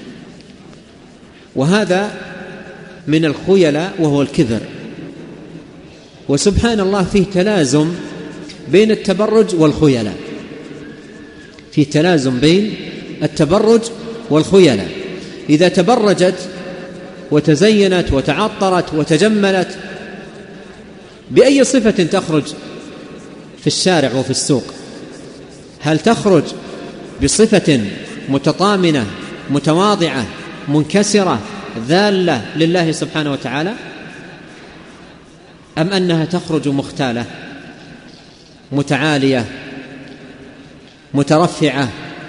وهذا من الخيلاء وهو الكبر. وسبحان الله فيه تلازم بين التبرج والخيلاء، فيه تلازم بين التبرج والخيلاء. إذا تبرجت وتزينت وتعطرت وتجملت، بأي صفة تخرج في الشارع وفي السوق؟ هل تخرج بصفة متطامنة متواضعة منكسرة ذالة لله سبحانه وتعالى، أم أنها تخرج مختالة متعالية مترفعة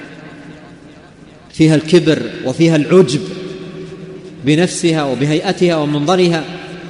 فيها الكبر وفيها العجب بنفسها وبهيئتها ومنظرها؟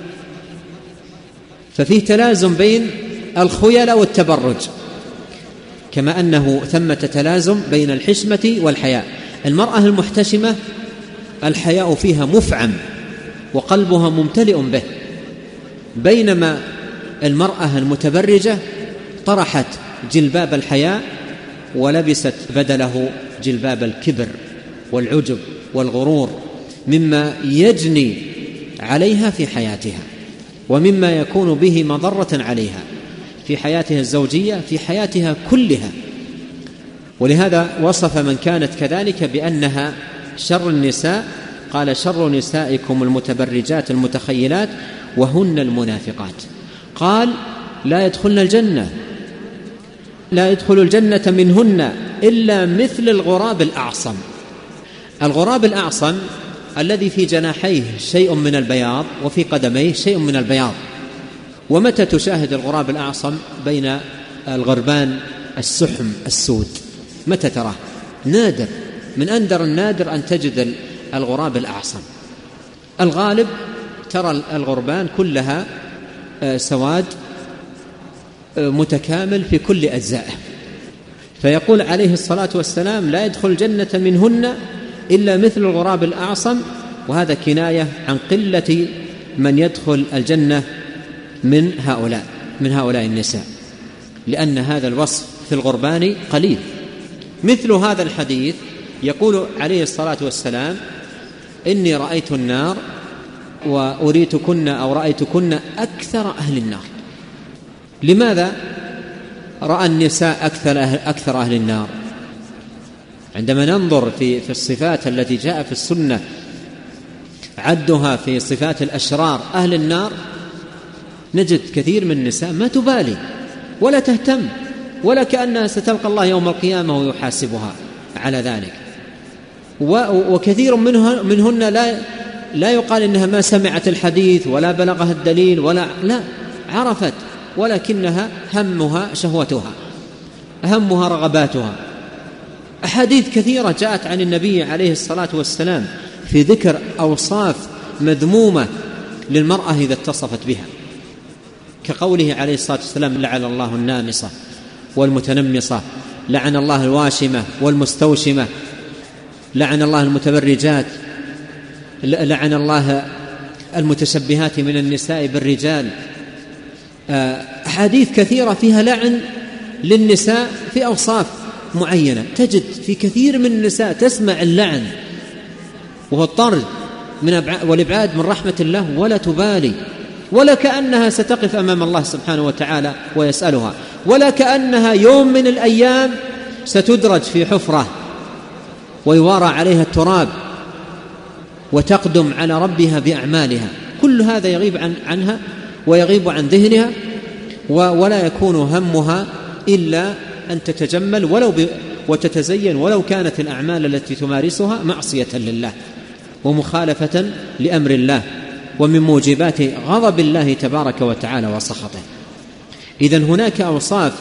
ففيه تلازم بين الخيلاء والتبرج، كما أنه ثمة تلازم بين الحشمة والحياء. المرأة المحتشمة الحياء فيها مفعم وقلبها ممتلئ به، بينما المرأة المتبرجة طرحت جلباب الحياء ولبست بدله جلباب الكبر والعجب والغرور، مما يجني عليها في حياتها ومما يكون به مضرة عليها في حياتها الزوجية في حياتها كلها. ولهذا وصف من كانت كذلك بأنها شر النساء. قال: شر نسائكم المتبرجات المتخيلات وهن المنافقات. قال: لا يدخلن الجنة، لا يدخل الجنة منهن إلا مثل الغراب الأعصم. الغراب الأعصم الذي في جناحيه شيء من البياض وفي قدميه شيء من البياض. ومتى تشاهد الغراب الأعصم؟ بين الغربان السحم السود. متى تراه؟ نادر، من أندر النادر أن تجد الغراب الأعصم. الغالب ترى الغربان كلها سواد متكامل في كل أجزائه. فيقول عليه الصلاة والسلام: لا يدخل الجنة منهن إلا مثل الغراب الأعصم. وهذا كناية عن قلة من يدخل الجنة من هؤلاء النساء، لأن هذا الوصف في الغربان قليل. مثل هذا الحديث يقول عليه الصلاة والسلام: إني رأيت النار وأريتكن أو رأيتكن أكثر أهل النار. لماذا رأى النساء أكثر أهل النار؟ عندما ننظر في الصفات التي جاء في السنة عدها في صفات الأشرار أهل النار، نجد كثير من النساء ما تبالي ولا تهتم، ولا كأنها ستلقى الله يوم القيامة ويحاسبها على ذلك. وكثير منهن لا يقال إنها ما سمعت الحديث ولا بلغها الدليل لا، عرفت، ولكنها همها شهوتها، همها رغباتها. أحاديث كثيرة جاءت عن النبي عليه الصلاة والسلام في ذكر أوصاف مذمومة للمرأة إذا اتصفت بها، كقوله عليه الصلاة والسلام: لعن الله النامصة والمتنمصة، لعن الله الواشمة والمستوشمة، لعن الله المتبرجات، لعن الله المتشبهات من النساء بالرجال. أحاديث كثيرة فيها لعن للنساء في أوصاف معينة. تجد في كثير من النساء تسمع اللعن وهو الطرد والإبعاد من رحمة الله ولا تبالي، ولا كأنها ستقف أمام الله سبحانه وتعالى ويسألها، ولا كأنها يوم من الأيام ستدرج في حفرة ويوارى عليها التراب وتقدم على ربها بأعمالها. كل هذا يغيب عنها ويغيب عن ذهنها، ولا يكون همها إلا أن تتجمل وتتزين ولو كانت الأعمال التي تمارسها معصية لله ومخالفة لأمر الله ومن موجبات غضب الله تبارك وتعالى وسخطه. إذن هناك أوصاف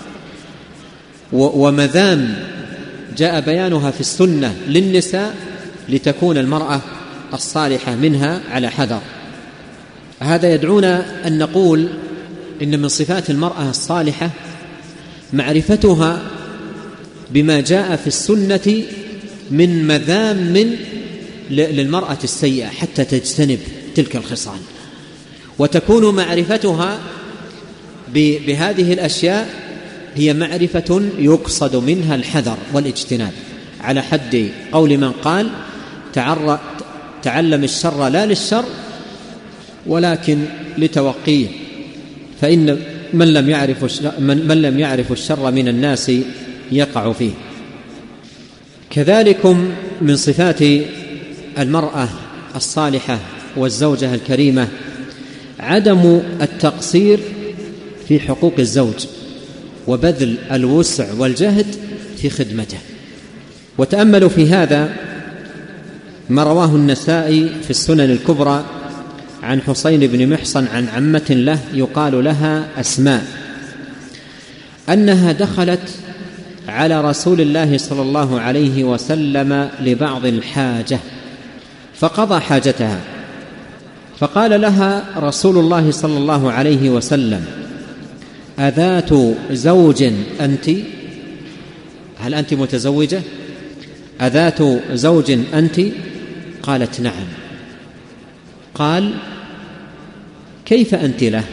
ومذام جاء بيانها في السنة للنساء لتكون المرأة الصالحة منها على حذر. هذا يدعونا أن نقول إن من صفات المرأة الصالحة معرفتها بما جاء في السنة من مذام للمرأة السيئة حتى تجتنب تلك الخصال، وتكون معرفتها بهذه الأشياء هي معرفة يقصد منها الحذر والاجتناب، على حد قول من قال تعلم الشر لا للشر ولكن لتوقيه، فإن من لم يعرف الشر من الناس يقع فيه. كذلك من صفات المرأة الصالحة والزوجة الكريمة عدم التقصير في حقوق الزوج وبذل الوسع والجهد في خدمته. وتأملوا في هذا ما رواه النسائي في السنن الكبرى عن حسين بن محصن عن عمة له يقال لها أسماء أنها دخلت على رسول الله صلى الله عليه وسلم لبعض الحاجة فقضى حاجتها، فقال لها رسول الله صلى الله عليه وسلم: أذات زوج أنت؟ هل أنت متزوجة؟ أذات زوج أنت؟ قالت: نعم. قال: كيف أنت له؟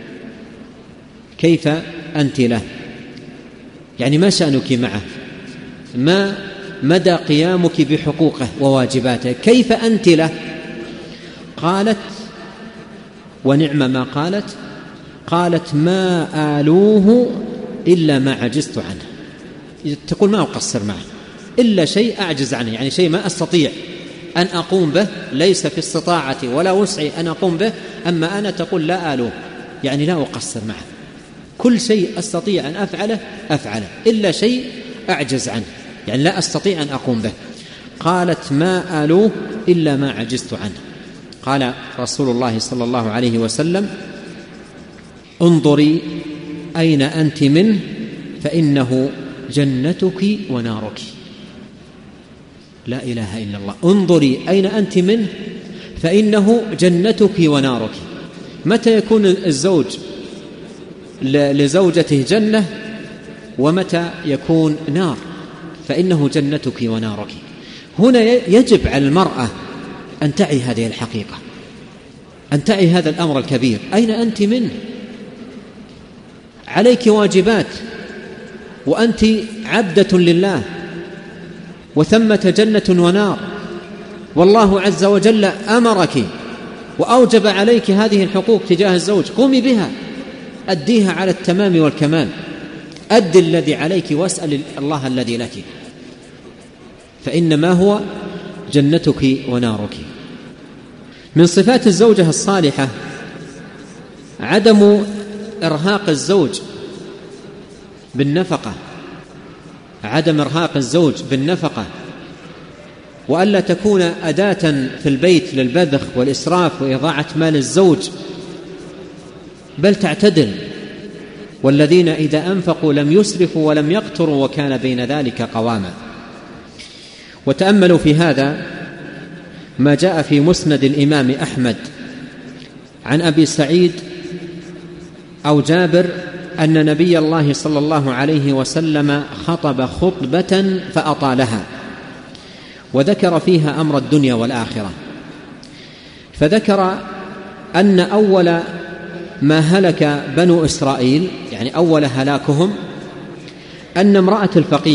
كيف أنت له؟ يعني ما شأنك معه؟ ما مدى قيامك بحقوقه وواجباته؟ كيف أنت له؟ قالت: ونعم ما قالت، قالت: ما آلوه إلا ما عجزت عنه. تقول ما أقصر معه إلا شيء أعجز عنه، يعني شيء ما أستطيع أن أقوم به، ليس في استطاعتي ولا وسعي أن أقوم به، أما أنا تقول لا آلوه يعني لا أقصر معه، كل شيء أستطيع أن أفعله إلا شيء أعجز عنه، يعني لا أستطيع أن أقوم به. قالت: ما آلوه إلا ما عجزت عنه. قال رسول الله صلى الله عليه وسلم: انظري أين أنت منه فإنه جنتك ونارك. لا إله إلا الله. انظري أين أنت منه فإنه جنتك ونارك. متى يكون الزوج لزوجته جنة ومتى يكون نار؟ فإنه جنتك ونارك. هنا يجب على المرأة أن تعي هذه الحقيقة، أن تعي هذا الأمر الكبير. أين أنت منه؟ عليك واجبات وأنت عبدة لله، وثمة جنة ونار، والله عز وجل أمرك وأوجب عليك هذه الحقوق تجاه الزوج، قومي بها، أديها على التمام والكمال، أدي الذي عليك واسأل الله الذي لك، فإنما هو جنتك ونارك. من صفات الزوجة الصالحة عدم إرهاق الزوج بالنفقة، عدم إرهاق الزوج بالنفقة، وألا تكون أداة في البيت للبذخ والإسراف وإضاعة مال الزوج، بل تعتدل. والذين إذا أنفقوا لم يسرفوا ولم يقتروا وكان بين ذلك قواما. وتأملوا في هذا ما جاء في مسند الإمام أحمد عن أبي سعيد أو جابر أن نبي الله صلى الله عليه وسلم خطب خطبة فأطالها وذكر فيها أمر الدنيا والآخرة، فذكر أن أول ما هلك بنو إسرائيل، يعني أول هلاكهم، أن امرأة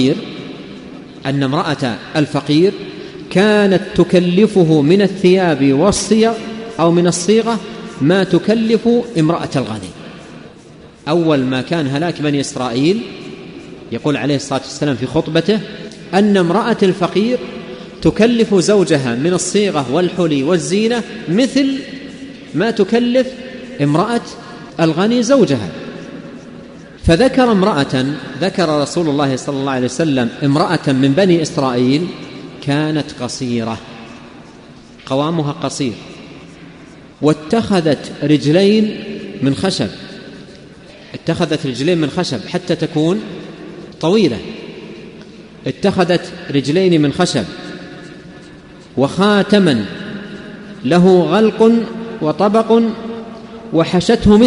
الفقير كانت تكلفه من الثياب والصيغ أو من الصيغة ما تكلف امرأة الغني. أول ما كان هلاك بني إسرائيل يقول عليه الصلاة والسلام في خطبته أن امرأة الفقير تكلف زوجها من الصيغة والحلي والزينة مثل ما تكلف امرأة الغني زوجها. ذكر رسول الله صلى الله عليه وسلم امرأة من بني إسرائيل كانت قصيرة، قوامها قصير، واتخذت رجلين من خشب حتى تكون طويلة، اتخذت رجلين من خشب وخاتما له غلق وطبق وحشته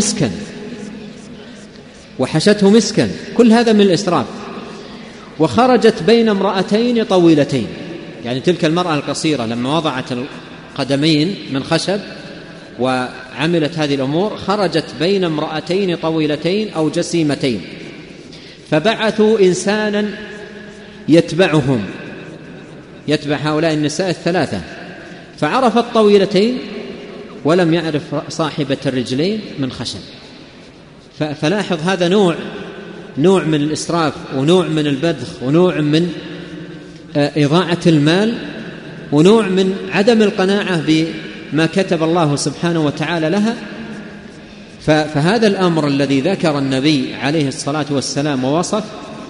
مسكا، كل هذا من الإسراف. وخرجت بين امرأتين طويلتين، يعني تلك المرأة القصيرة لما وضعت القدمين من خشب وعملت هذه الأمور خرجت بين امرأتين طويلتين أو جسيمتين، فبعثوا إنسانا يتبع هؤلاء النساء الثلاثة، فعرف الطويلتين ولم يعرف صاحبة الرجلين من خشب. فلاحظ هذا نوع من الإسراف، ونوع من البذخ، ونوع من إضاعة المال، ونوع من عدم القناعة بما كتب الله سبحانه وتعالى لها. فهذا الأمر الذي ذكر النبي عليه الصلاة والسلام ووصف.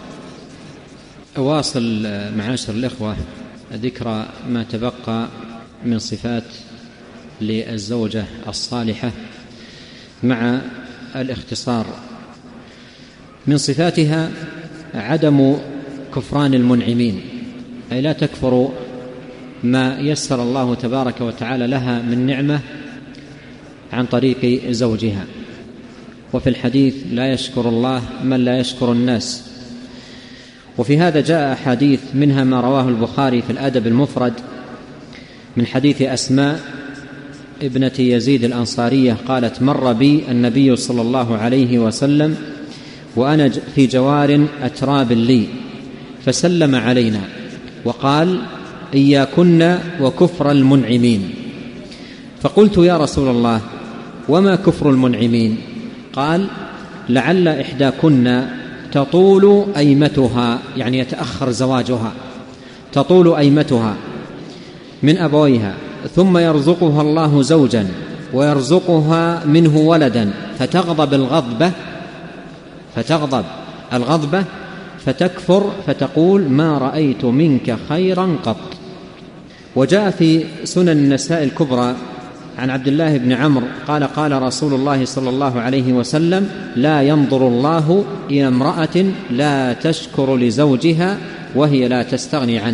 أواصل معاشر الإخوة ذكر ما تبقى من صفات للزوجة الصالحة مع الاختصار. من صفاتها عدم كفران المنعمين، أي لا تكفر ما يسر الله تبارك وتعالى لها من نعمة عن طريق زوجها. وفي الحديث لا يشكر الله من لا يشكر الناس. وفي هذا جاء أحاديث، منها ما رواه البخاري في الأدب المفرد من حديث أسماء ابنة يزيد الأنصارية قالت: مر بي النبي صلى الله عليه وسلم وأنا في جوار أتراب لي، فسلم علينا وقال: إياكن وكفر المنعمين. فقلت: يا رسول الله، وما كفر المنعمين؟ قال: لعل إحداكن تطول أيمتها، يعني يتأخر زواجها، تطول أيمتها من أبويها، ثم يرزقها الله زوجا ويرزقها منه ولدا، فتغضب الغضبة فتكفر فتقول: ما رأيت منك خيرا قط. وجاء في سنن النساء الكبرى عن عبد الله بن عمرو قال: قال رسول الله صلى الله عليه وسلم: لا ينظر الله إلى امرأة لا تشكر لزوجها وهي لا تستغني عنه.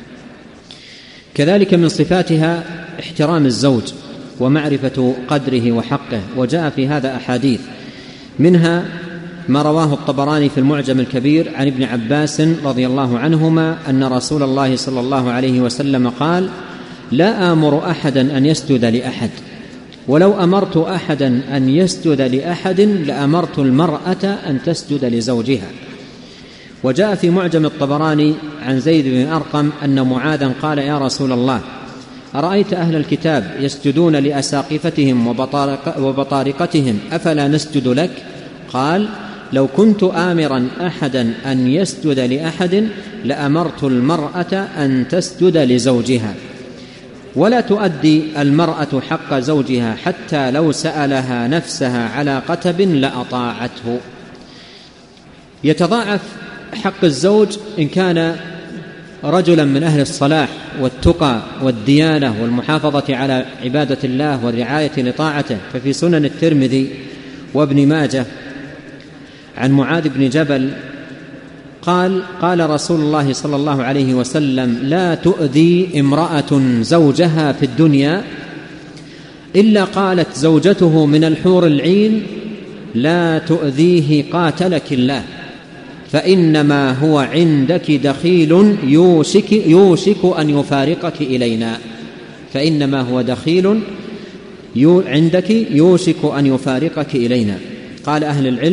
كذلك من صفاتها احترام الزوج ومعرفة قدره وحقه، وجاء في هذا أحاديث، منها ما رواه الطبراني في المعجم الكبير عن ابن عباس رضي الله عنهما أن رسول الله صلى الله عليه وسلم قال: لا آمر أحدا أن يسجد لأحد، ولو أمرت أحدا أن يسجد لأحد لأمرت المرأة أن تسجد لزوجها. وجاء في معجم الطبراني عن زيد بن أرقم أن معاذا قال: يا رسول الله، أرأيت أهل الكتاب يسجدون لأساقفتهم وبطارقتهم أفلا نسجد لك؟ قال: لو كنت آمرا أحدا أن يسجد لأحد لأمرت المرأة أن تسجد لزوجها. ولا تؤدي المرأة حق زوجها حتى لو سألها نفسها على قتب لأطاعته. يتضاعف حق الزوج إن كان رجلا من أهل الصلاح والتقى والديانة والمحافظة على عبادة الله والرعاية لطاعته. ففي سنن الترمذي وابن ماجه عن معاذ بن جبل قال رسول الله صلى الله عليه وسلم: لا تؤذي امرأة زوجها في الدنيا إلا قالت زوجته من الحور العين: لا تؤذيه قاتلك الله، فإنما هو عندك دخيل يوشك أن يفارقك إلينا. فإنما هو دخيل عندك يوشك أن يفارقك إلينا. قال أهل العلم: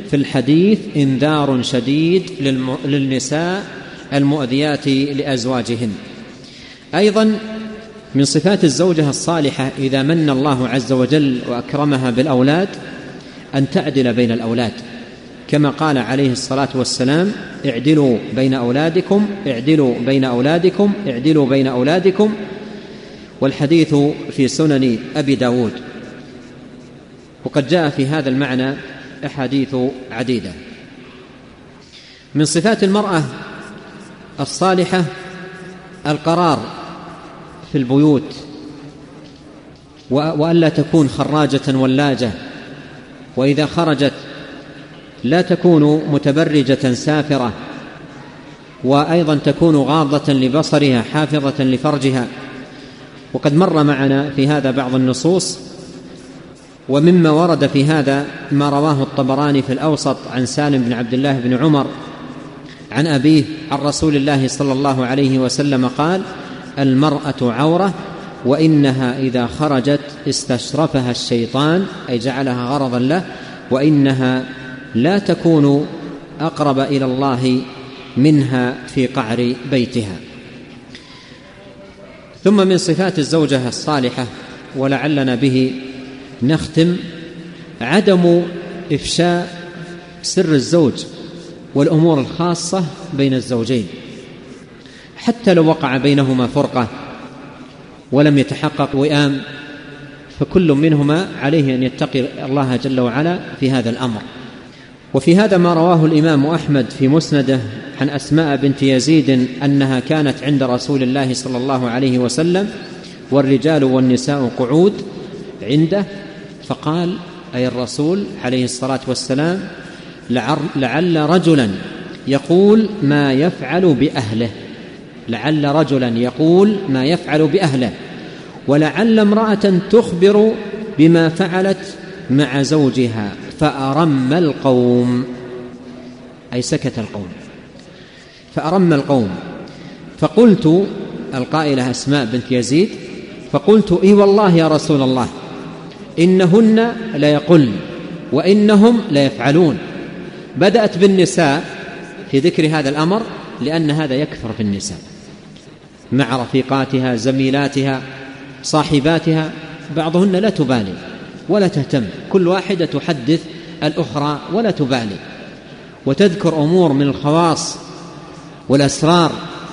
في الحديث إنذار شديد للنساء المؤذيات لأزواجهن. أيضا من صفات الزوجة الصالحة إذا من الله عز وجل وأكرمها بالأولاد أن تعدل بين الأولاد، كما قال عليه الصلاة والسلام: اعدلوا بين أولادكم، اعدلوا بين أولادكم، اعدلوا بين أولادكم. والحديث في سنن أبي داود، وقد جاء في هذا المعنى أحاديث عديدة. من صفات المرأة الصالحة القرار في البيوت، وألا تكون خراجة ولاجة، وإذا خرجت لا تكون متبرجة سافرة، وأيضا تكون غاضة لبصرها حافظة لفرجها. وقد مر معنا في هذا بعض النصوص، ومما ورد في هذا ما رواه الطبراني في الأوسط عن سالم بن عبد الله بن عمر عن أبيه عن رسول الله صلى الله عليه وسلم قال: المرأة عورة، وإنها إذا خرجت استشرفها الشيطان، أي جعلها غرضا له، وإنها لا تكون أقرب إلى الله منها في قعر بيتها. ثم من صفات الزوجة الصالحة، ولعلنا به نختم، عدم إفشاء سر الزوج والأمور الخاصة بين الزوجين، حتى لو وقع بينهما فرقة ولم يتحقق وئام، فكل منهما عليه أن يتقي الله جل وعلا في هذا الأمر. وفي هذا ما رواه الإمام أحمد في مسنده عن أسماء بنت يزيد أنها كانت عند رسول الله صلى الله عليه وسلم والرجال والنساء قعود عنده، فقال أي الرسول عليه الصلاة والسلام: لعل رجلا يقول ما يفعل بأهله، لعل رجلا يقول ما يفعل بأهله، ولعل امرأة تخبر بما فعلت مع زوجها، فأرم القوم، أي سكت القوم، فأرم القوم. فقلت، القائلة أسماء بنت يزيد، فقلت: إي والله يا رسول الله، إنهن لا يقولن وإنهم لا يفعلون. بدأت بالنساء في ذكر هذا الأمر، لأن هذا يكثر في النساء مع رفيقاتها زميلاتها صاحباتها، بعضهن لا تبالي ولا تهتم، كل واحدة تحدث الأخرى ولا تبالي، وتذكر أمور من الخواص والأسرار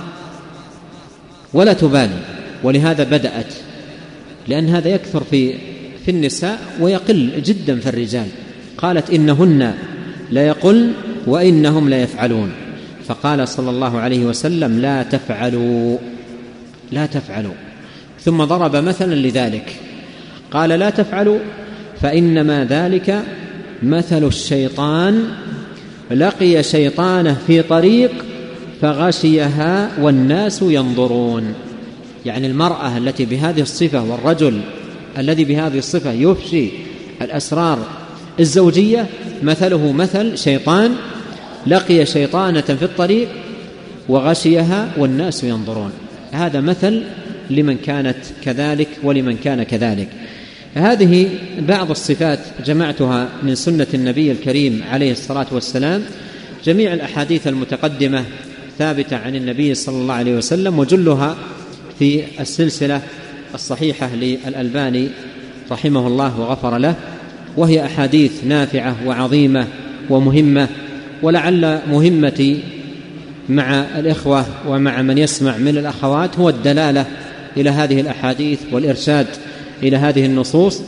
ولا تبالي. ولهذا بدأت، لأن هذا يكثر في النساء ويقل جدا في الرجال. قالت: إنهن لا يقولن وإنهم لا يفعلون. فقال صلى الله عليه وسلم: لا تفعلوا، لا تفعلوا. ثم ضرب مثلا لذلك، قال: لا تفعلوا فإنما ذلك مثل الشيطان لقي شيطانه في طريق فغشيها والناس ينظرون. يعني المرأة التي بهذه الصفة والرجل الذي بهذه الصفة يفشي الأسرار الزوجية مثله مثل شيطان لقي شيطانة في الطريق وغشيها والناس ينظرون. هذا مثل لمن كانت كذلك ولمن كان كذلك. هذه بعض الصفات جمعتها من سنة النبي الكريم عليه الصلاة والسلام. جميع الأحاديث المتقدمة ثابتة عن النبي صلى الله عليه وسلم، وجلها في السلسلة الصحيحة للألباني رحمه الله وغفر له، وهي أحاديث نافعة وعظيمة ومهمة. ولعل مهمتي مع الإخوة ومع من يسمع من الأخوات هو الدلالة إلى هذه الأحاديث والإرشاد إلى هذه النصوص.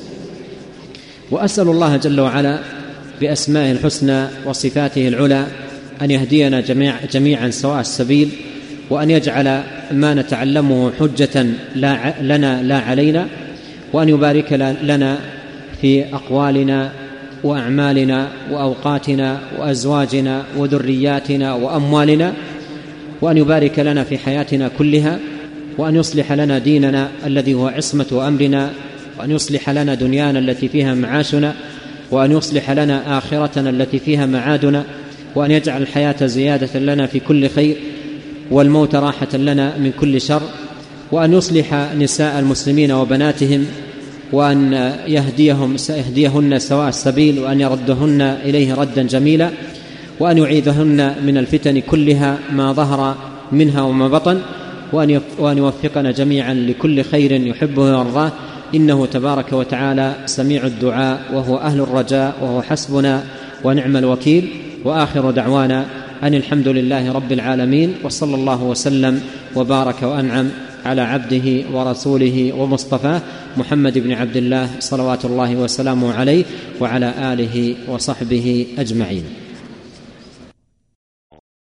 وأسأل الله جل وعلا بأسمائه الحسنى وصفاته العلى أن يهدينا جميعا سواء السبيل، وأن يجعل ما نتعلمه حجة لنا لا علينا، وأن يبارك لنا في أقوالنا وأعمالنا وأوقاتنا وأزواجنا وذرياتنا وأموالنا، وأن يبارك لنا في حياتنا كلها، وأن يصلح لنا ديننا الذي هو عصمة أمرنا، وأن يصلح لنا دنيانا التي فيها معاشنا، وأن يصلح لنا آخرتنا التي فيها معادنا، وأن يجعل الحياة زيادة لنا في كل خير والموت راحة لنا من كل شر، وأن يصلح نساء المسلمين وبناتهم وأن يهديهن سواء السبيل، وأن يردهن إليه ردا جميلا، وأن يعيذهن من الفتن كلها ما ظهر منها وما بطن، وأن يوفقنا جميعا لكل خير يحبه ويرضاه، إنه تبارك وتعالى سميع الدعاء وهو أهل الرجاء وهو حسبنا ونعم الوكيل. وآخر دعوانا أن الحمد لله رب العالمين، وصلى الله وسلم وبارك وأنعم على عبده ورسوله ومصطفاه محمد بن عبد الله صلوات الله وسلامه عليه وعلى آله وصحبه أجمعين.